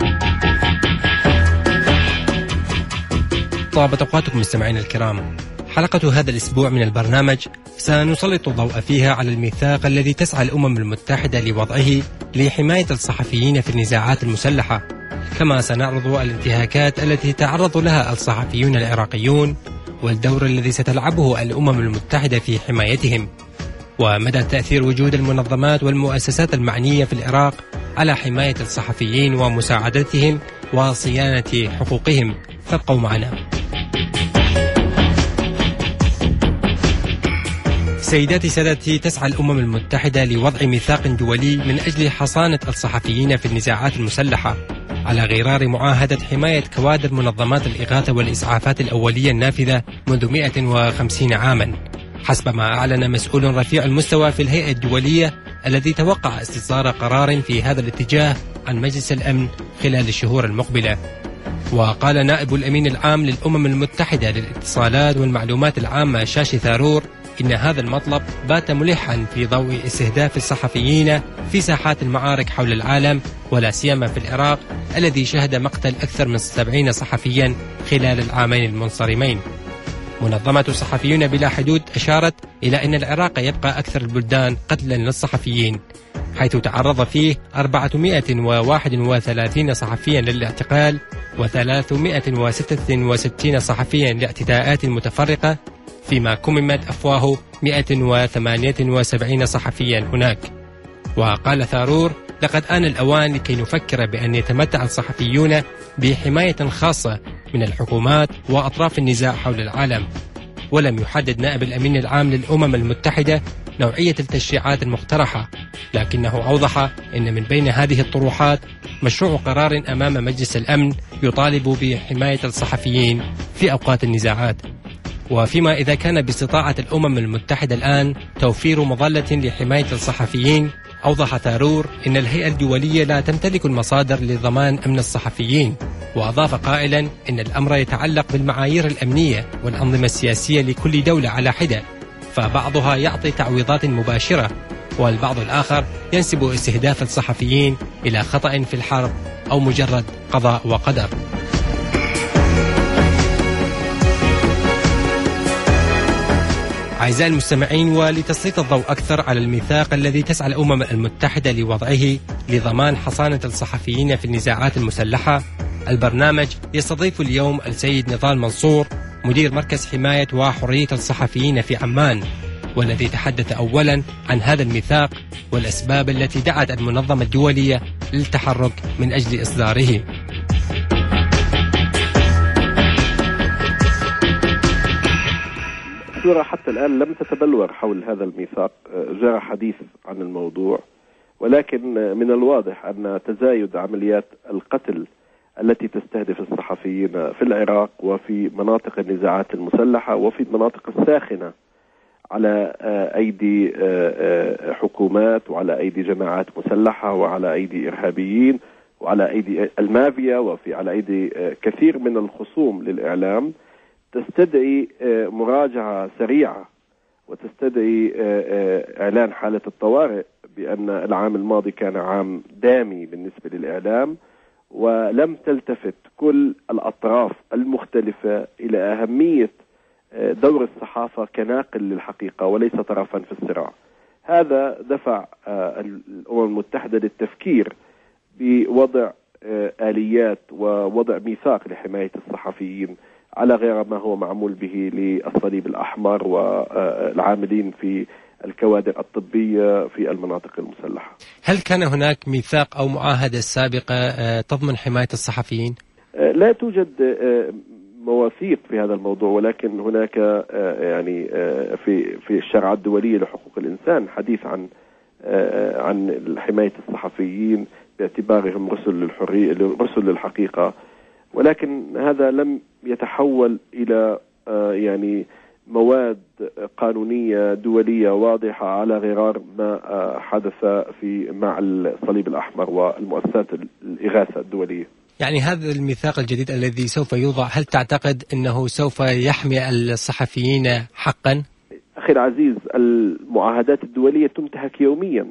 طابت أوقاتكم مستمعين الكرام. حلقة هذا الأسبوع من البرنامج سنسلط الضوء فيها على الميثاق الذي تسعى الأمم المتحدة لوضعه لحماية الصحفيين في النزاعات المسلحة، كما سنعرض الانتهاكات التي تعرض لها الصحفيون العراقيون والدور الذي ستلعبه الأمم المتحدة في حمايتهم، ومدى تأثير وجود المنظمات والمؤسسات المعنية في العراق على حماية الصحفيين ومساعدتهم وصيانة حقوقهم. فابقوا معنا. سيداتي سادتي، تسعى الأمم المتحدة لوضع ميثاق دولي من أجل حصانة الصحفيين في النزاعات المسلحة على غرار معاهدة حماية كوادر منظمات الإغاثة والإسعافات الأولية النافذة منذ 150 عاما، حسب ما أعلن مسؤول رفيع المستوى في الهيئة الدولية الذي توقع استصدار قرار في هذا الاتجاه عن مجلس الأمن خلال الشهور المقبلة. وقال نائب الأمين العام للأمم المتحدة للاتصالات والمعلومات العامة شاشي ثارور إن هذا المطلب بات ملحا في ضوء استهداف الصحفيين في ساحات المعارك حول العالم، ولا سيما في العراق الذي شهد مقتل أكثر من 70 صحفيا خلال العامين المنصرمين. منظمة الصحفيين بلا حدود أشارت إلى أن العراق يبقى أكثر البلدان قتلا للصحفيين، حيث تعرض فيه 431 صحفيا للاعتقال و366 صحفيا لاعتداءات متفرقة، فيما كممت أفواه 178 صحفيا هناك. وقال ثارور: لقد آن الأوان لكي نفكر بأن يتمتع الصحفيون بحماية خاصة من الحكومات وأطراف النزاع حول العالم. ولم يحدد نائب الأمين العام للأمم المتحدة نوعية التشريعات المقترحة، لكنه أوضح أن من بين هذه الطروحات مشروع قرار أمام مجلس الأمن يطالب بحماية الصحفيين في أوقات النزاعات. وفيما إذا كان باستطاعة الأمم المتحدة الآن توفير مظلة لحماية الصحفيين، أوضح ثارور أن الهيئة الدولية لا تمتلك المصادر لضمان أمن الصحفيين، وأضاف قائلا أن الأمر يتعلق بالمعايير الأمنية والأنظمة السياسية لكل دولة على حدة، فبعضها يعطي تعويضات مباشرة، والبعض الآخر ينسب استهداف الصحفيين إلى خطأ في الحرب أو مجرد قضاء وقدر. أعزائي المستمعين، ولتسليط الضوء أكثر على الميثاق الذي تسعى الأمم المتحدة لوضعه لضمان حصانة الصحفيين في النزاعات المسلحة، البرنامج يستضيف اليوم السيد نضال منصور، مدير مركز حماية وحرية الصحفيين في عمان، والذي تحدث أولا عن هذا الميثاق والأسباب التي دعت المنظمة الدولية للتحرك من أجل إصداره. الصورة حتى الآن لم تتبلور حول هذا الميثاق، جرى حديث عن الموضوع، ولكن من الواضح أن تزايد عمليات القتل التي تستهدف الصحفيين في العراق وفي مناطق النزاعات المسلحة وفي المناطق الساخنة على أيدي حكومات وعلى أيدي جماعات مسلحة وعلى أيدي إرهابيين وعلى أيدي المافيا على أيدي كثير من الخصوم للإعلام، تستدعي مراجعة سريعة وتستدعي إعلان حالة الطوارئ، بأن العام الماضي كان عام دامي بالنسبة للإعلام، ولم تلتفت كل الأطراف المختلفة إلى أهمية دور الصحافة كناقل للحقيقة وليس طرفا في الصراع. هذا دفع الأمم المتحدة للتفكير بوضع آليات ووضع ميثاق لحماية الصحفيين على غير ما هو معمول به للصليب الأحمر والعاملين في الكوادر الطبية في المناطق المسلحة. هل كان هناك ميثاق أو معاهدة سابقة تضمن حماية الصحفيين؟ لا توجد مواثيق في هذا الموضوع، ولكن هناك يعني في الشرعة الدولية لحقوق الإنسان حديث عن حماية الصحفيين باعتبارهم رسل للحرية، رسل للحقيقة، ولكن هذا لم يتحول إلى يعني مواد قانونية دولية واضحة على غرار ما حدث مع الصليب الأحمر والمؤسسات الإغاثة الدولية. يعني هذا الميثاق الجديد الذي سوف يوضع، هل تعتقد أنه سوف يحمي الصحفيين حقا؟ أخي العزيز، المعاهدات الدولية تنتهك يوميا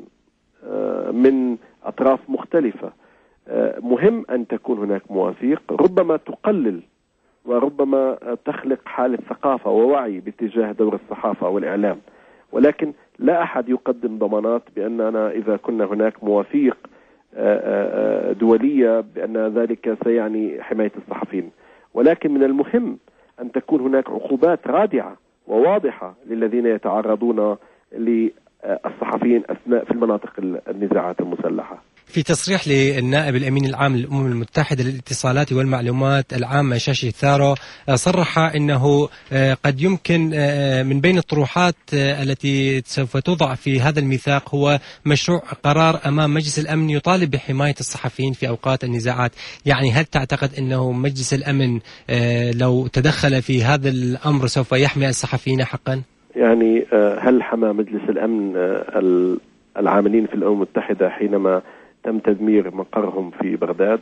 من أطراف مختلفة. مهم أن تكون هناك مواثيق ربما تقلل وربما تخلق حالة ثقافة ووعي باتجاه دور الصحافة والإعلام، ولكن لا أحد يقدم ضمانات بأننا إذا كنا هناك مواثيق دولية بأن ذلك سيعني حماية الصحفيين. ولكن من المهم أن تكون هناك عقوبات رادعة وواضحة للذين يتعرضون للصحفيين أثناء في المناطق النزاعات المسلحة. في تصريح للنائب الأمين العام للأمم المتحدة للاتصالات والمعلومات العامة شاشي ثارو، صرح أنه قد يمكن من بين الطروحات التي سوف توضع في هذا الميثاق هو مشروع قرار أمام مجلس الأمن يطالب بحماية الصحفيين في أوقات النزاعات. يعني هل تعتقد أنه مجلس الأمن لو تدخل في هذا الأمر سوف يحمي الصحفيين حقا؟ يعني هل حمى مجلس الأمن العاملين في الأمم المتحدة حينما تم تدمير مقرهم في بغداد؟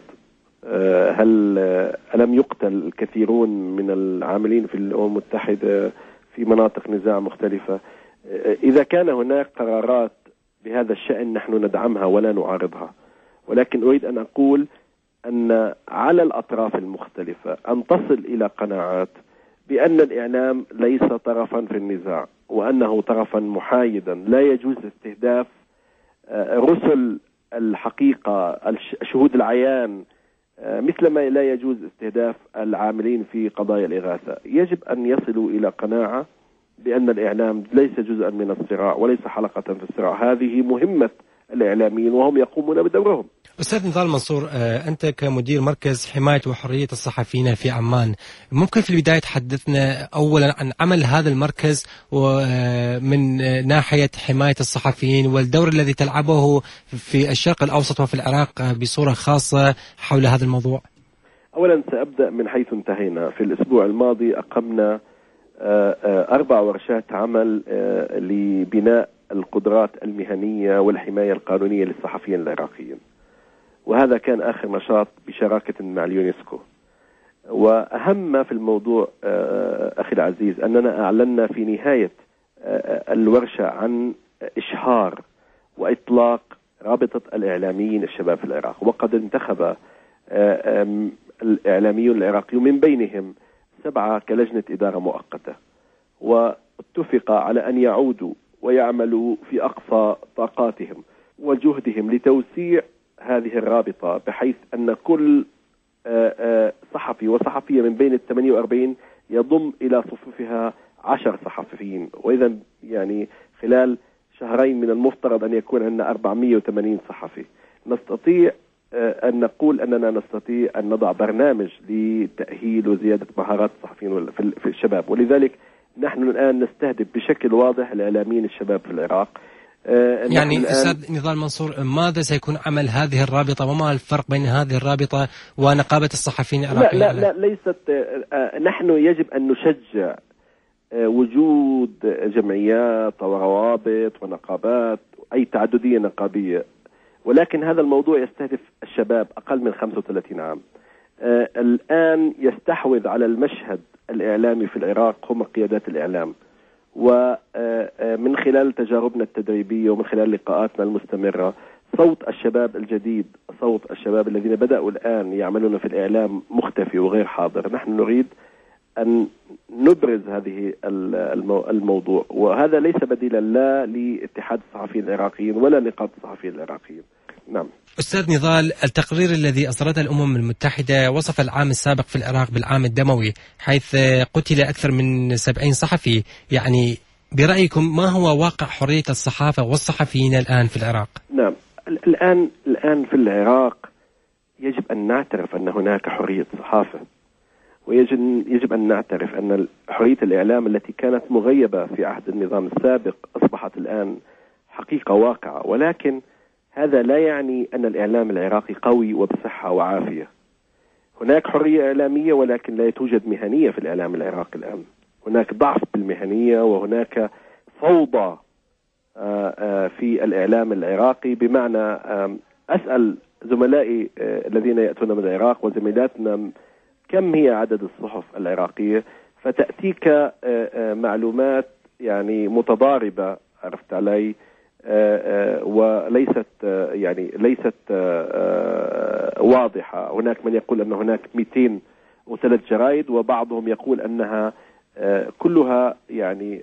هل ألم يقتل الكثيرون من العاملين في الأمم المتحدة في مناطق نزاع مختلفة؟ إذا كان هناك قرارات بهذا الشأن نحن ندعمها ولا نعارضها، ولكن أريد أن أقول أن على الأطراف المختلفة أن تصل إلى قناعات بأن الإعلام ليس طرفا في النزاع، وأنه طرفا محايدا. لا يجوز استهداف رسل الحقيقة، شهود العيان، مثلما لا يجوز استهداف العاملين في قضايا الإغاثة. يجب أن يصلوا إلى قناعة بأن الإعلام ليس جزءا من الصراع وليس حلقة في الصراع. هذه مهمة الإعلاميين وهم يقومون بدورهم. أستاذ نضال منصور، أنت كمدير مركز حماية وحرية الصحفيين في عمان، ممكن في البداية تحدثنا أولا عن عمل هذا المركز ومن ناحية حماية الصحفيين والدور الذي تلعبه في الشرق الأوسط وفي العراق بصورة خاصة حول هذا الموضوع؟ أولا سأبدأ من حيث انتهينا. في الأسبوع الماضي أقمنا 4 ورشات عمل لبناء القدرات المهنية والحماية القانونية للصحفيين العراقيين، وهذا كان آخر نشاط بشراكة مع اليونسكو. وأهم ما في الموضوع أخي العزيز أننا أعلنا في نهاية الورشة عن إشهار وإطلاق رابطة الإعلاميين الشباب في العراق، وقد انتخب الإعلاميون العراقيون من بينهم 7 كلجنة إدارة مؤقتة، واتفق على أن يعودوا ويعملوا في أقصى طاقاتهم وجهدهم لتوسيع هذه الرابطة، بحيث أن كل صحفي وصحفية من بين 48 يضم إلى صفوفها 10 صحفيين. وإذا يعني خلال شهرين من المفترض أن يكون عندنا 480 صحفي. نستطيع أن نقول أننا نستطيع أن نضع برنامج لتأهيل وزيادة مهارات الصحفيين في الشباب، ولذلك نحن الآن نستهدف بشكل واضح الإعلاميين الشباب في العراق. يعني أستاذ نضال منصور، ماذا سيكون عمل هذه الرابطة وما الفرق بين هذه الرابطة ونقابة الصحفيين العراقيين؟ لا ليست. نحن يجب أن نشجع وجود جمعيات وروابط ونقابات، أي تعددية نقابية، ولكن هذا الموضوع يستهدف الشباب أقل من 35 عام. الآن يستحوذ على المشهد الإعلامي في العراق هم قيادات الإعلام، ومن خلال تجاربنا التدريبية ومن خلال لقاءاتنا المستمرة صوت الشباب الجديد، صوت الشباب الذين بدأوا الآن يعملون في الإعلام مختفي وغير حاضر. نحن نريد أن نبرز هذه الموضوع، وهذا ليس بديلا لا لاتحاد الصحفيين العراقيين ولا نقابة الصحفيين العراقيين. نعم أستاذ نضال، التقرير الذي أصدرته الأمم المتحدة وصف العام السابق في العراق بالعام الدموي، حيث قتل أكثر من 70 صحفي. يعني برأيكم ما هو واقع حرية الصحافة والصحفيين الآن في العراق؟ نعم، الآن في العراق يجب أن نعترف أن هناك حرية صحافة، ويجب أن نعترف أن حرية الإعلام التي كانت مغيبة في عهد النظام السابق أصبحت الآن حقيقة واقعة. ولكن هذا لا يعني أن الإعلام العراقي قوي وبصحة وعافية. هناك حرية إعلامية ولكن لا توجد مهنية في الإعلام العراقي الآن. هناك ضعف بالمهنية وهناك فوضى في الإعلام العراقي. بمعنى أسأل زملائي الذين يأتون من العراق وزميلاتنا كم هي عدد الصحف العراقية، فتأتيك معلومات يعني متضاربة، عرفت علي، وليست ليست واضحة. هناك من يقول أن هناك 203 جرائد، وبعضهم يقول أنها كلها يعني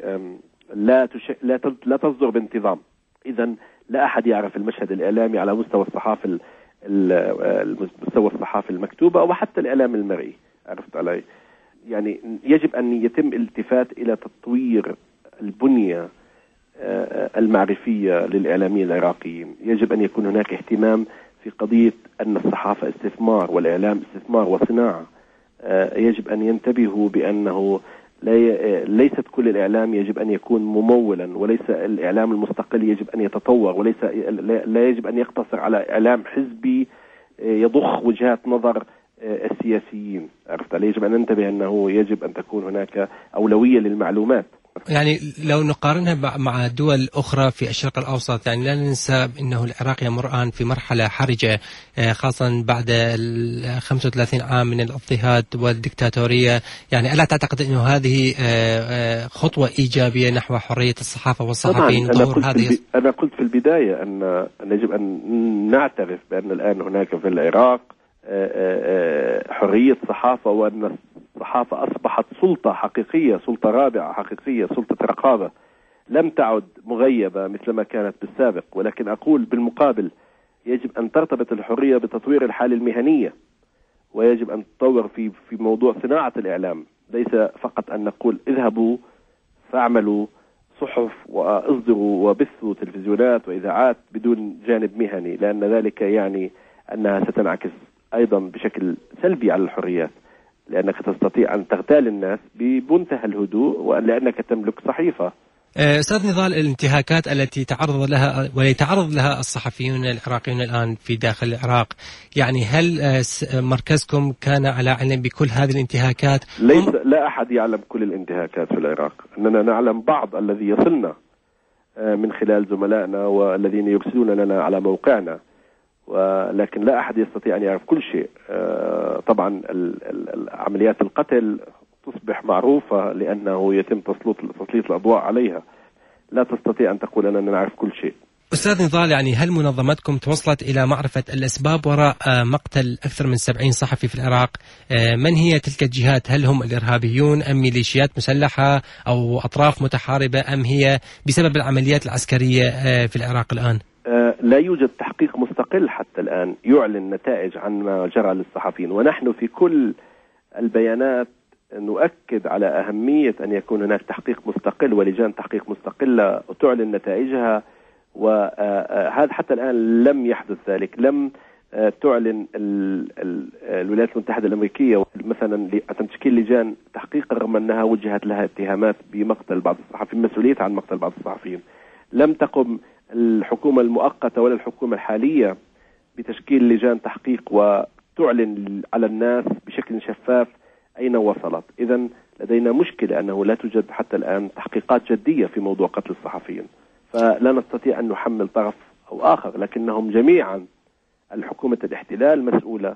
لا تصدر بانتظام. إذن لا أحد يعرف المشهد الإعلامي على مستوى الصحافة مستوى الصحافة المكتوبة وحتى الإعلام المرئي، عرفت علي. يعني يجب أن يتم الالتفات إلى تطوير البنية المعرفية للإعلاميين العراقيين. يجب أن يكون هناك اهتمام في قضية أن الصحافة استثمار والإعلام استثمار وصناعة. يجب أن ينتبهوا بأنه ليست كل الإعلام يجب أن يكون ممولا، وليس الإعلام المستقل يجب أن يتطور، لا يجب أن يقتصر على إعلام حزبي يضخ وجهات نظر السياسيين. عرفت؟ يجب أن ننتبه أنه يجب أن تكون هناك أولوية للمعلومات. يعني لو نقارنها مع دول أخرى في الشرق الأوسط، يعني لا ننسى أنه العراق يمر الآن في مرحلة حرجة، خاصة بعد 35 عام من الاضطهاد والدكتاتورية. يعني ألا تعتقد أنه هذه خطوة إيجابية نحو حرية الصحافة والصحفيين؟ أنا قلت في البداية أن يجب أن نعترف بأن الآن هناك في العراق حرية صحافة، وأن الصحافة أصبحت سلطة حقيقية، سلطة رابعة حقيقية، سلطة رقابة لم تعد مغيبة مثل ما كانت بالسابق. ولكن أقول بالمقابل يجب أن ترتبط الحرية بتطوير الحالة المهنية، ويجب أن تطور في موضوع صناعة الإعلام. ليس فقط أن نقول اذهبوا فاعملوا صحف واصدروا وبثوا تلفزيونات وإذاعات بدون جانب مهني، لأن ذلك يعني أنها ستنعكس أيضا بشكل سلبي على الحريات، لأنك تستطيع أن تغتال الناس بمنتهى الهدوء ولأنك تملك صحيفة. أستاذ نضال، الانتهاكات التي تعرض لها ويتعرض لها الصحفيون العراقيون الآن في داخل العراق، يعني هل مركزكم كان على علم بكل هذه الانتهاكات؟ لا أحد يعلم كل الانتهاكات في العراق، أننا نعلم بعض الذي يصلنا من خلال زملائنا والذين يرسلون لنا على موقعنا، ولكن لا أحد يستطيع أن يعرف كل شيء. طبعا عمليات القتل تصبح معروفة لأنه يتم تسليط الأضواء عليها. لا تستطيع أن تقول أننا نعرف كل شيء. أستاذ نضال، يعني هل منظمتكم توصلت إلى معرفة الأسباب وراء مقتل أكثر من 70 صحفي في العراق؟ من هي تلك الجهات؟ هل هم الإرهابيون أم ميليشيات مسلحة أو أطراف متحاربة أم هي بسبب العمليات العسكرية في العراق الآن؟ لا يوجد تحقيق مستقل حتى الآن يعلن نتائج عن ما جرى للصحفيين، ونحن في كل البيانات نؤكد على أهمية أن يكون هناك تحقيق مستقل ولجان تحقيق مستقلة وتعلن نتائجها، وهذا حتى الآن لم يحدث ذلك. لم تعلن الولايات المتحدة الأمريكية مثلا تشكيل لجان تحقيق رغم أنها وجهت لها اتهامات بمقتل بعض الصحفيين، مسؤولية عن مقتل بعض الصحفيين. لم تقم الحكومة المؤقتة ولا الحكومة الحالية بتشكيل لجان تحقيق وتعلن على الناس بشكل شفاف أين وصلت. إذن لدينا مشكلة أنه لا توجد حتى الآن تحقيقات جدية في موضوع قتل الصحفيين، فلا نستطيع أن نحمل طرف أو آخر، لكنهم جميعا الحكومة الاحتلال مسؤولة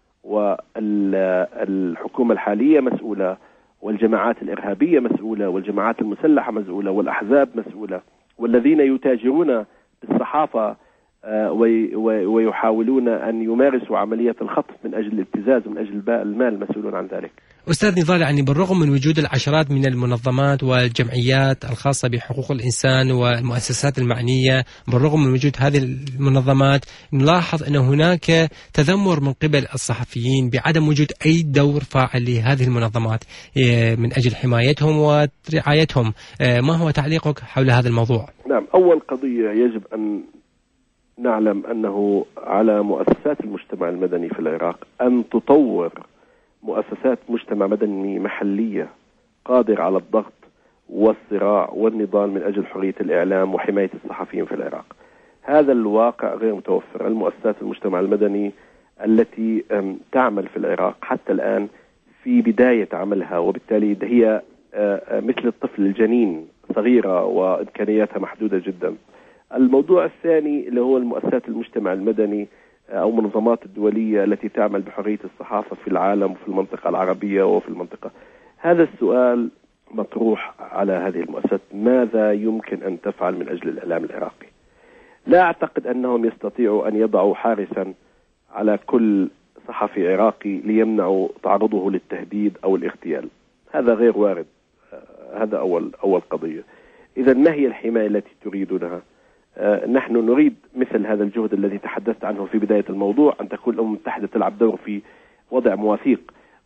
والحكومة الحالية مسؤولة والجماعات الإرهابية مسؤولة والجماعات المسلحة مسؤولة والأحزاب مسؤولة، والذين يتاجرون بالصحافة ويحاولون أن يمارسوا عملية الخطف من أجل الابتزاز من أجل المال مسؤولون عن ذلك. أستاذ نضال، يعني بالرغم من وجود العشرات من المنظمات والجمعيات الخاصة بحقوق الإنسان والمؤسسات المعنية، بالرغم من وجود هذه المنظمات نلاحظ أن هناك تذمر من قبل الصحفيين بعدم وجود أي دور فاعل لهذه المنظمات من أجل حمايتهم ورعايتهم. ما هو تعليقك حول هذا الموضوع؟ نعم، أول قضية يجب أن نعلم أنه على مؤسسات المجتمع المدني في العراق أن تطور مؤسسات مجتمع مدني محلية قادر على الضغط والصراع والنضال من أجل حرية الإعلام وحماية الصحفيين في العراق. هذا الواقع غير متوفر. المؤسسات المجتمع المدني التي تعمل في العراق حتى الآن في بداية عملها، وبالتالي هي مثل الطفل الجنين، صغيرة وإمكانياتها محدودة جدا. الموضوع الثاني اللي هو المؤسسات المجتمع المدني أو منظمات الدولية التي تعمل بحرية الصحافة في العالم وفي المنطقة العربية وفي المنطقة. هذا السؤال مطروح على هذه المؤسسات: ماذا يمكن أن تفعل من أجل الإعلام العراقي؟ لا أعتقد أنهم يستطيعوا أن يضعوا حارسا على كل صحفي عراقي ليمنعوا تعرضه للتهديد أو الاغتيال. هذا غير وارد. هذا أول قضية. إذا ما هي الحماية التي تريدونها؟ نحن نريد مثل هذا الجهد الذي تحدثت عنه في بداية الموضوع، أن تكون الأمم المتحدة تلعب دور في وضع مواثيق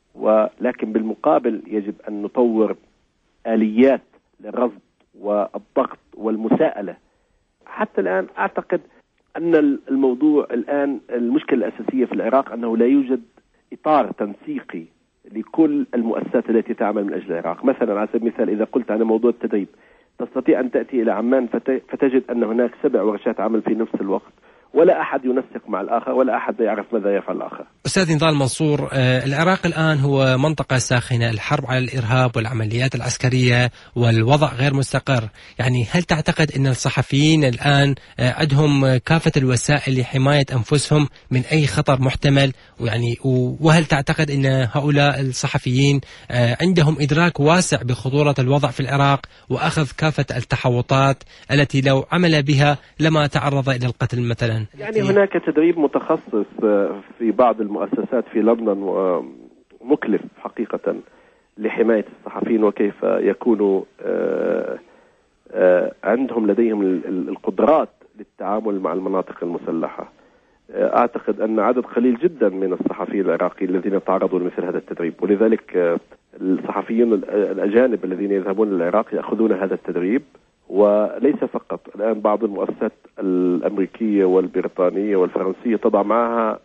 ولكن بالمقابل يجب أن نطور آليات للرصد والضغط والمساءلة. حتى الآن أعتقد أن الموضوع الآن المشكلة الأساسية في العراق أنه لا يوجد إطار تنسيقي لكل المؤسسات التي تعمل من أجل العراق. مثلا على سبيل المثال إذا قلت عن موضوع التدريب، تستطيع أن تأتي إلى عمان فتجد أن هناك 7 ورشات عمل في نفس الوقت، ولا أحد ينسق مع الآخر، ولا أحد يعرف ماذا يفعل الآخر. أستاذ نضال منصور، العراق الآن هو منطقة ساخنة، الحرب على الإرهاب والعمليات العسكرية والوضع غير مستقر. يعني هل تعتقد أن الصحفيين الآن عندهم كافة الوسائل لحماية أنفسهم من أي خطر محتمل؟ وهل تعتقد أن هؤلاء الصحفيين عندهم إدراك واسع بخطورة الوضع في العراق وأخذ كافة التحوطات التي لو عمل بها لما تعرض إلى القتل مثلا؟ يعني هناك تدريب متخصص في بعض المؤسسات في لندن ومكلف حقيقة لحماية الصحفيين وكيف يكونوا لديهم القدرات للتعامل مع المناطق المسلحة. أعتقد أن عدد قليل جدا من الصحفيين العراقيين الذين تعرضوا لمثل هذا التدريب، ولذلك الصحفيين الأجانب الذين يذهبون للعراق يأخذون هذا التدريب. وليس فقط، الآن بعض المؤسسات الأمريكية والبريطانية والفرنسية تضع معها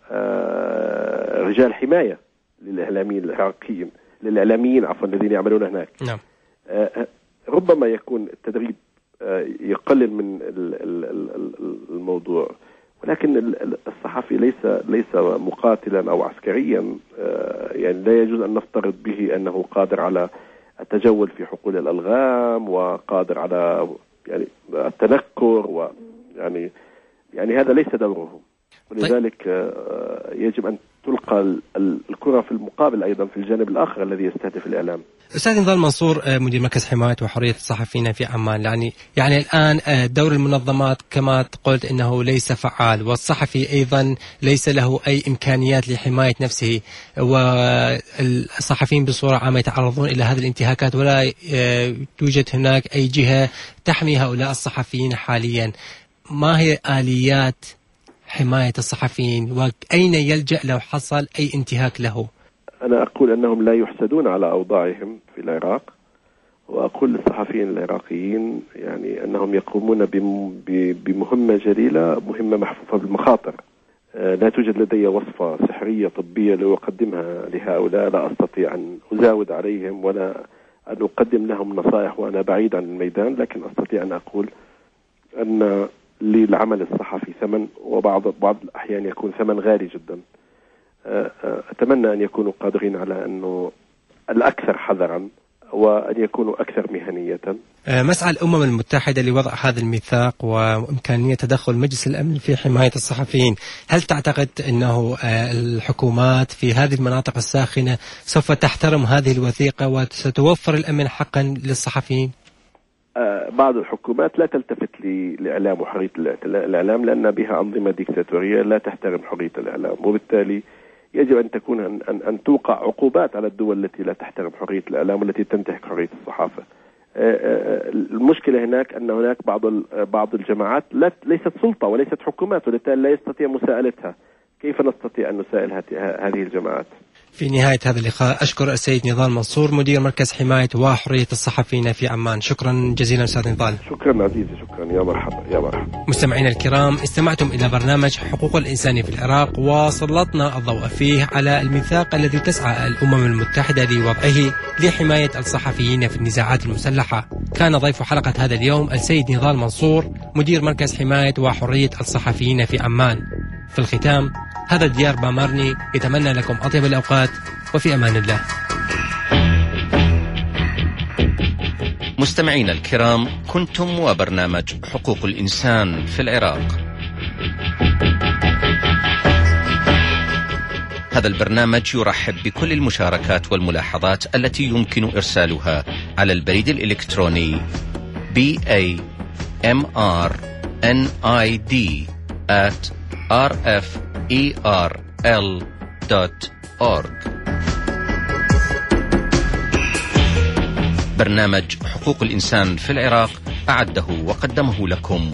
رجال حماية للإعلاميين العراقيين، الذين يعملون هناك. نعم. ربما يكون التدريب يقلل من الموضوع، ولكن الصحفي ليس مقاتلا أو عسكريا. يعني لا يجوز أن نفترض به أنه قادر على التجول في حقول الألغام وقادر على التنكر يعني هذا ليس دوره. ولذلك يجب أن تلقى الكرة في المقابل أيضا في الجانب الآخر الذي يستهدف الإعلام. أستاذ نضال منصور، مدير مركز حماية وحرية الصحفيين في عمان، يعني الآن دور المنظمات كما قلت أنه ليس فعال، والصحفي أيضا ليس له أي إمكانيات لحماية نفسه، والصحفيين بصورة عامة يتعرضون إلى هذه الانتهاكات ولا توجد هناك أي جهة تحمي هؤلاء الصحفيين حاليا. ما هي آليات حماية الصحفيين وأين يلجأ لو حصل أي انتهاك له؟ أنا أقول أنهم لا يحسدون على أوضاعهم في العراق، وأقول للصحفيين العراقيين يعني أنهم يقومون بمهمة جليلة، مهمة محفوفة بالمخاطر. لا توجد لدي وصفة سحرية طبية لو أقدمها لهؤلاء، لا أستطيع أن أزاود عليهم ولا أن أقدم لهم نصائح وأنا بعيد عن الميدان، لكن أستطيع أن أقول أن للعمل الصحفي ثمن، وبعض الأحيان يكون ثمن غالي جدا. أتمنى أن يكونوا قادرين على أنه الأكثر حذرا وأن يكونوا أكثر مهنية. مسعى الأمم المتحدة لوضع هذا الميثاق وإمكانية تدخل مجلس الأمن في حماية الصحفيين، هل تعتقد أنه الحكومات في هذه المناطق الساخنة سوف تحترم هذه الوثيقة وستوفر الأمن حقا للصحفيين؟ بعض الحكومات لا تلتفت للإعلام وحرية الإعلام لأن بها أنظمة ديكتاتورية لا تحترم حرية الإعلام، وبالتالي يجب أن تكون أن توقع عقوبات على الدول التي لا تحترم حرية الإعلام والتي تنتهك حرية الصحافة. المشكلة هناك أن هناك بعض الجماعات ليست سلطة وليست حكومات، وبالتالي لا يستطيع مساءلتها. كيف نستطيع أن نسائل هذه الجماعات؟ في نهاية هذا اللقاء أشكر السيد نضال منصور مدير مركز حماية وحرية الصحفيين في عمان. شكرا جزيلا أستاذ نضال. شكرا عزيزي، شكرا، يا مرحبا يا مرحبا. مستمعينا الكرام، استمعتم إلى برنامج حقوق الإنسان في العراق، وسلطنا الضوء فيه على الميثاق الذي تسعى الأمم المتحدة لوضعه لحماية الصحفيين في النزاعات المسلحة. كان ضيف حلقة هذا اليوم السيد نضال منصور مدير مركز حماية وحرية الصحفيين في عمان. في الختام، هذا ديار بامرني يتمنى لكم أطيب الأوقات وفي أمان الله. مستمعينا الكرام، كنتم وبرنامج حقوق الإنسان في العراق. هذا البرنامج يرحب بكل المشاركات والملاحظات التي يمكن إرسالها على البريد الإلكتروني bamrnid@rferl.org. برنامج حقوق الإنسان في العراق أعده وقدمه لكم